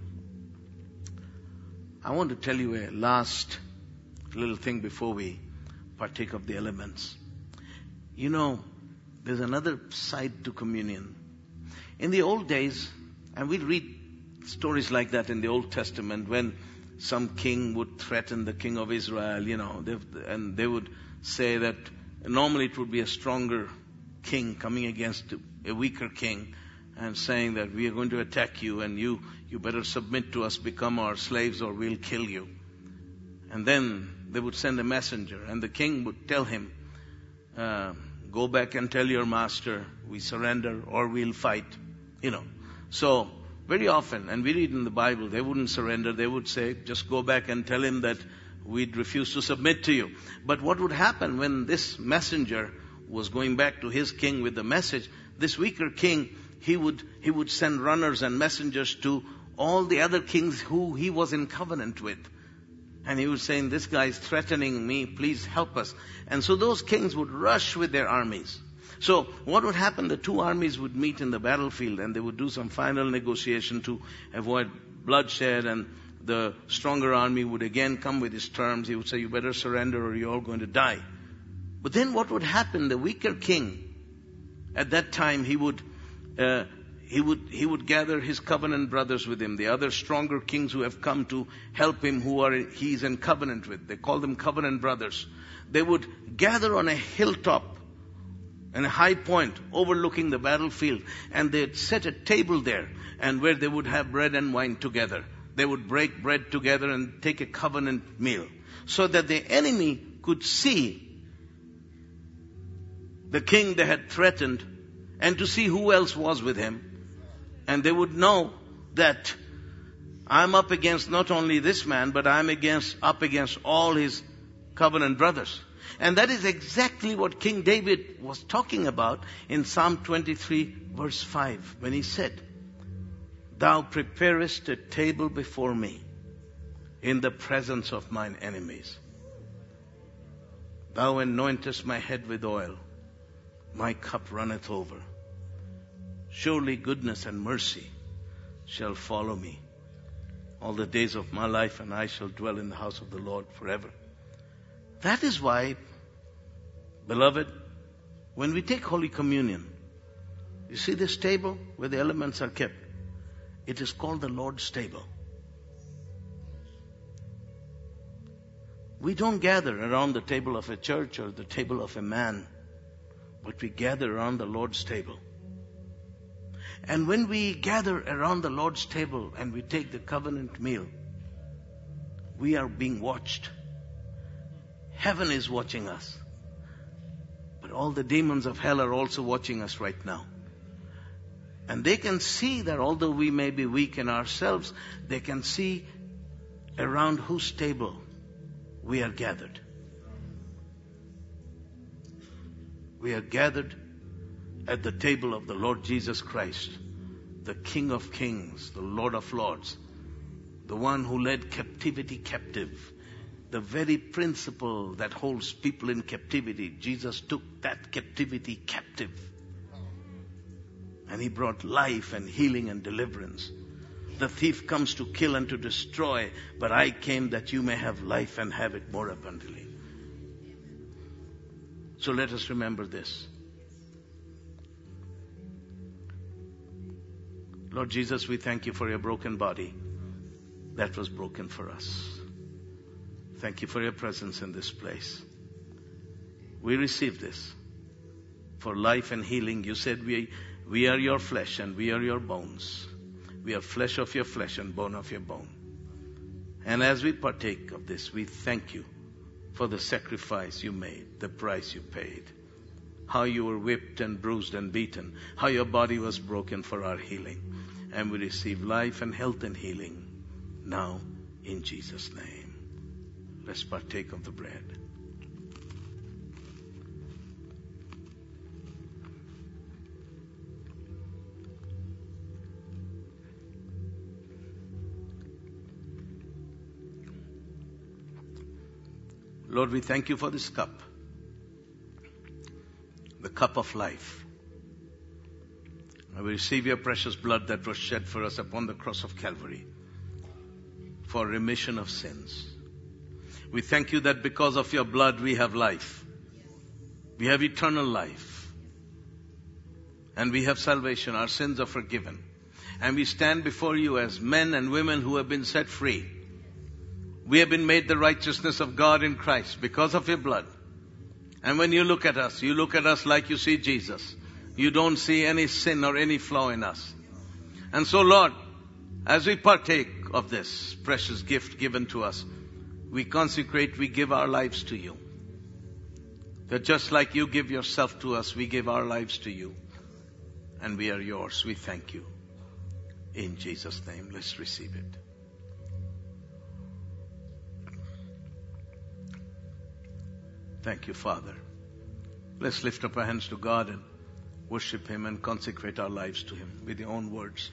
I want to tell you a last little thing before we partake of the elements. You know, there's another side to communion. In the old days, and we read stories like that in the Old Testament, when some king would threaten the king of Israel, and they would say that normally it would be a stronger king coming against a weaker king and saying that we are going to attack you, and you better submit to us, become our slaves, or we'll kill you. And then they would send a messenger, and the king would tell him, go back and tell your master we surrender or we'll fight. So very often, and we read in the Bible, they wouldn't surrender. They would say, just go back and tell him that we'd refuse to submit to you. But what would happen when this messenger was going back to his king with the message, this weaker king, he would send runners and messengers to all the other kings who he was in covenant with. And he was saying, this guy is threatening me, please help us. And so those kings would rush with their armies. So what would happen? The two armies would meet in the battlefield and they would do some final negotiation to avoid bloodshed, and the stronger army would again come with his terms. He would say, you better surrender or you're all going to die. But then what would happen? The weaker king, at that time, he would gather his covenant brothers with him, the other stronger kings who have come to help him, he's in covenant with. They call them covenant brothers. They would gather on a hilltop, and a high point overlooking the battlefield, and they'd set a table there, and where they would have bread and wine together. They would break bread together and take a covenant meal, so that the enemy could see the king they had threatened and to see who else was with him. And they would know that I'm up against not only this man, but I'm up against all his covenant brothers. And that is exactly what King David was talking about in Psalm 23 verse 5, when he said, Thou preparest a table before me in the presence of mine enemies. Thou anointest my head with oil. My cup runneth over. Surely goodness and mercy shall follow me all the days of my life, and I shall dwell in the house of the Lord forever. That is why, beloved, when we take Holy Communion, you see this table where the elements are kept? It is called the Lord's table. We don't gather around the table of a church or the table of a man, but we gather around the Lord's table. And when we gather around the Lord's table and we take the covenant meal, we are being watched. Heaven is watching us. But all the demons of hell are also watching us right now. And they can see that although we may be weak in ourselves, they can see around whose table we are gathered. We are gathered at the table of the Lord Jesus Christ, the King of Kings, the Lord of Lords, the one who led captivity captive. The very principle that holds people in captivity, Jesus took that captivity captive. And he brought life and healing and deliverance. The thief comes to kill and to destroy, but I came that you may have life and have it more abundantly. So let us remember this. Lord Jesus, we thank you for your broken body that was broken for us. Thank you for your presence in this place. We receive this for life and healing. You said we are your flesh and we are your bones. We are flesh of your flesh and bone of your bone. And as we partake of this, we thank you for the sacrifice you made, the price you paid, how you were whipped and bruised and beaten, how your body was broken for our healing. And we receive life and health and healing now in Jesus' name. Let's partake of the bread. Lord, we thank you for this cup, the cup of life. And we receive your precious blood that was shed for us upon the cross of Calvary for remission of sins. We thank you that because of your blood we have life. We have eternal life. And we have salvation. Our sins are forgiven. And we stand before you as men and women who have been set free. We have been made the righteousness of God in Christ because of your blood. And when you look at us like you see Jesus. You don't see any sin or any flaw in us. And so, Lord, as we partake of this precious gift given to us, we consecrate, we give our lives to you. That just like you give yourself to us, we give our lives to you. And we are yours. We thank you. In Jesus' name, let's receive it. Thank you, Father. Let's lift up our hands to God and worship Him and consecrate our lives to Him with your own words.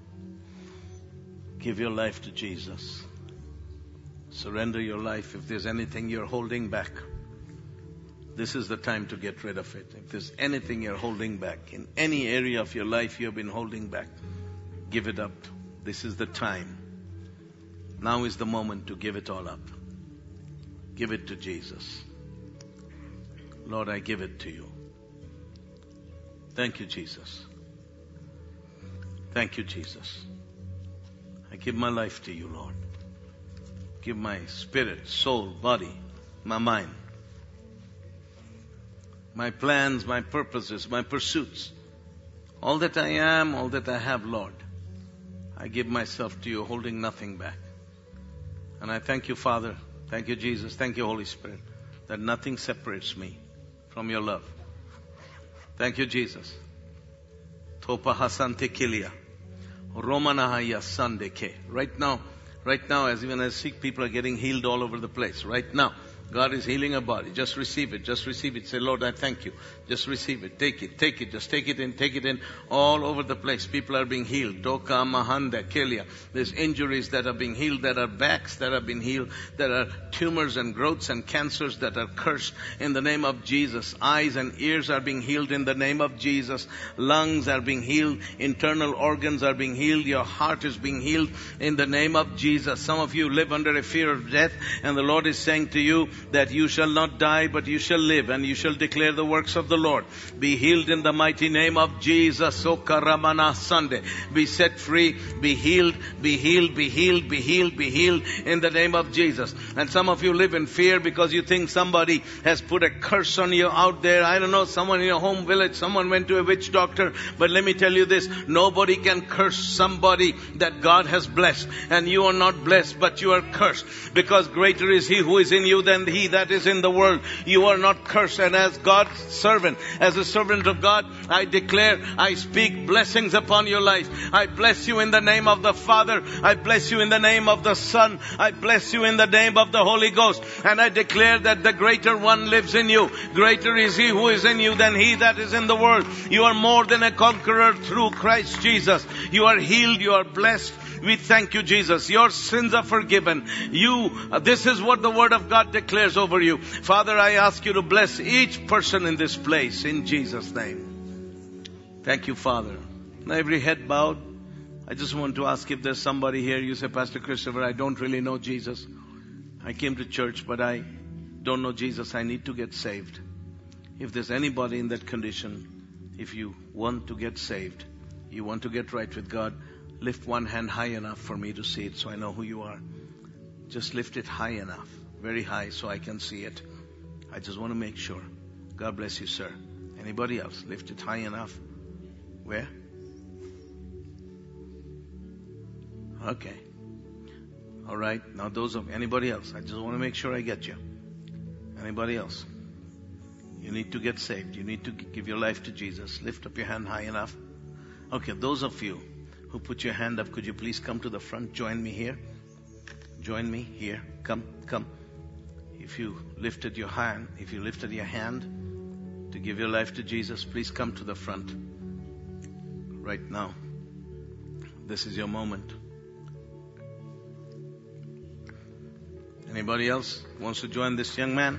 Give your life to Jesus. Surrender your life if there's anything you're holding back. this is the time to get rid of it. If there's anything you're holding back, in any area of your life you've been holding back, give it up. This is the time. Now is the moment to give it all up. Give it to Jesus. Lord, I give it to you. Thank you, Jesus. Thank you, Jesus. I give my life to you, Lord. Give my spirit, soul, body, my mind, my plans, my purposes, my pursuits, all that I am, all that I have, Lord. I give myself to you, holding nothing back. And I thank you, Father. Thank you, Jesus. Thank you, Holy Spirit, that nothing separates me from your love. Thank you, Jesus. Topa hasante kilia. Romanahaya sandeke. Right now, as even as sick people are getting healed all over the place. Right now, God is healing a body. Just receive it. Just receive it. Say, Lord, I thank you. Just receive it. Take it. Take it. Just take it in. Take it in. All over the place. People are being healed. Doka, Mahanda, Kelia. There's injuries that are being healed. There are backs that have been healed. There are tumors and growths and cancers that are cursed in the name of Jesus. Eyes and ears are being healed in the name of Jesus. Lungs are being healed. Internal organs are being healed. Your heart is being healed in the name of Jesus. Some of you live under a fear of death, and the Lord is saying to you, that you shall not die, but you shall live, and you shall declare the works of the Lord. Be healed in the mighty name of Jesus. Okaramana Sunday. Be set free, be healed, be healed, be healed, be healed, be healed in the name of Jesus. And some of you live in fear because you think somebody has put a curse on you out there. I don't know, someone in your home village, someone went to a witch doctor. But let me tell you this, nobody can curse somebody that God has blessed. And you are not blessed, but you are cursed. Because greater is He who is in you than he that is in the world. You are not cursed. And as God's servant, as a servant of God, I declare, I speak blessings upon your life. I bless you in the name of the Father. I bless you in the name of the Son. I bless you in the name of the Holy Ghost. And I declare that the greater one lives in you. Greater is He who is in you than he that is in the world. You are more than a conqueror through Christ Jesus. You are healed. You are blessed. We thank you, Jesus. Your sins are forgiven. This is what the Word of God declares over you. Father, I ask you to bless each person in this place in Jesus' name. Thank you, Father. Now every head bowed. I just want to ask if there's somebody here. You say, Pastor Christopher, I don't really know Jesus. I came to church, but I don't know Jesus. I need to get saved. If there's anybody in that condition, if you want to get saved, you want to get right with God, lift one hand high enough for me to see it so I know who you are. Just lift it high enough, very high, so I can see it. I just want to make sure. God bless you, sir. Anybody else? Lift it high enough. Where? Okay. All right. Now anybody else? I just want to make sure I get you. Anybody else? You need to get saved. You need to give your life to Jesus. Lift up your hand high enough. Okay, those of you who put your hand up, could you please come to the front? Join me here. Join me here. Come. If you lifted your hand to give your life to Jesus, please come to the front. Right now. This is your moment. Anybody else wants to join this young man?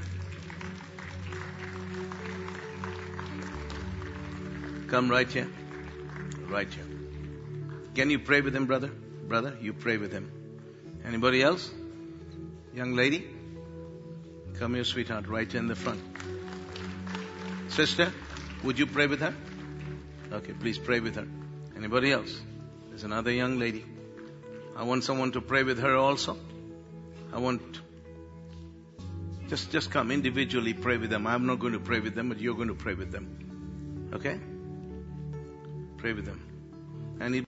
Come right here. Right here. Can you pray with him, brother? Brother, you pray with him. Anybody else? Young lady? Come here, sweetheart, right here in the front. Sister, would you pray with her? Okay, please pray with her. Anybody else? There's another young lady. I want someone to pray with her also. I want... Just come individually, pray with them. I'm not going to pray with them, but you're going to pray with them. Okay? Pray with them. And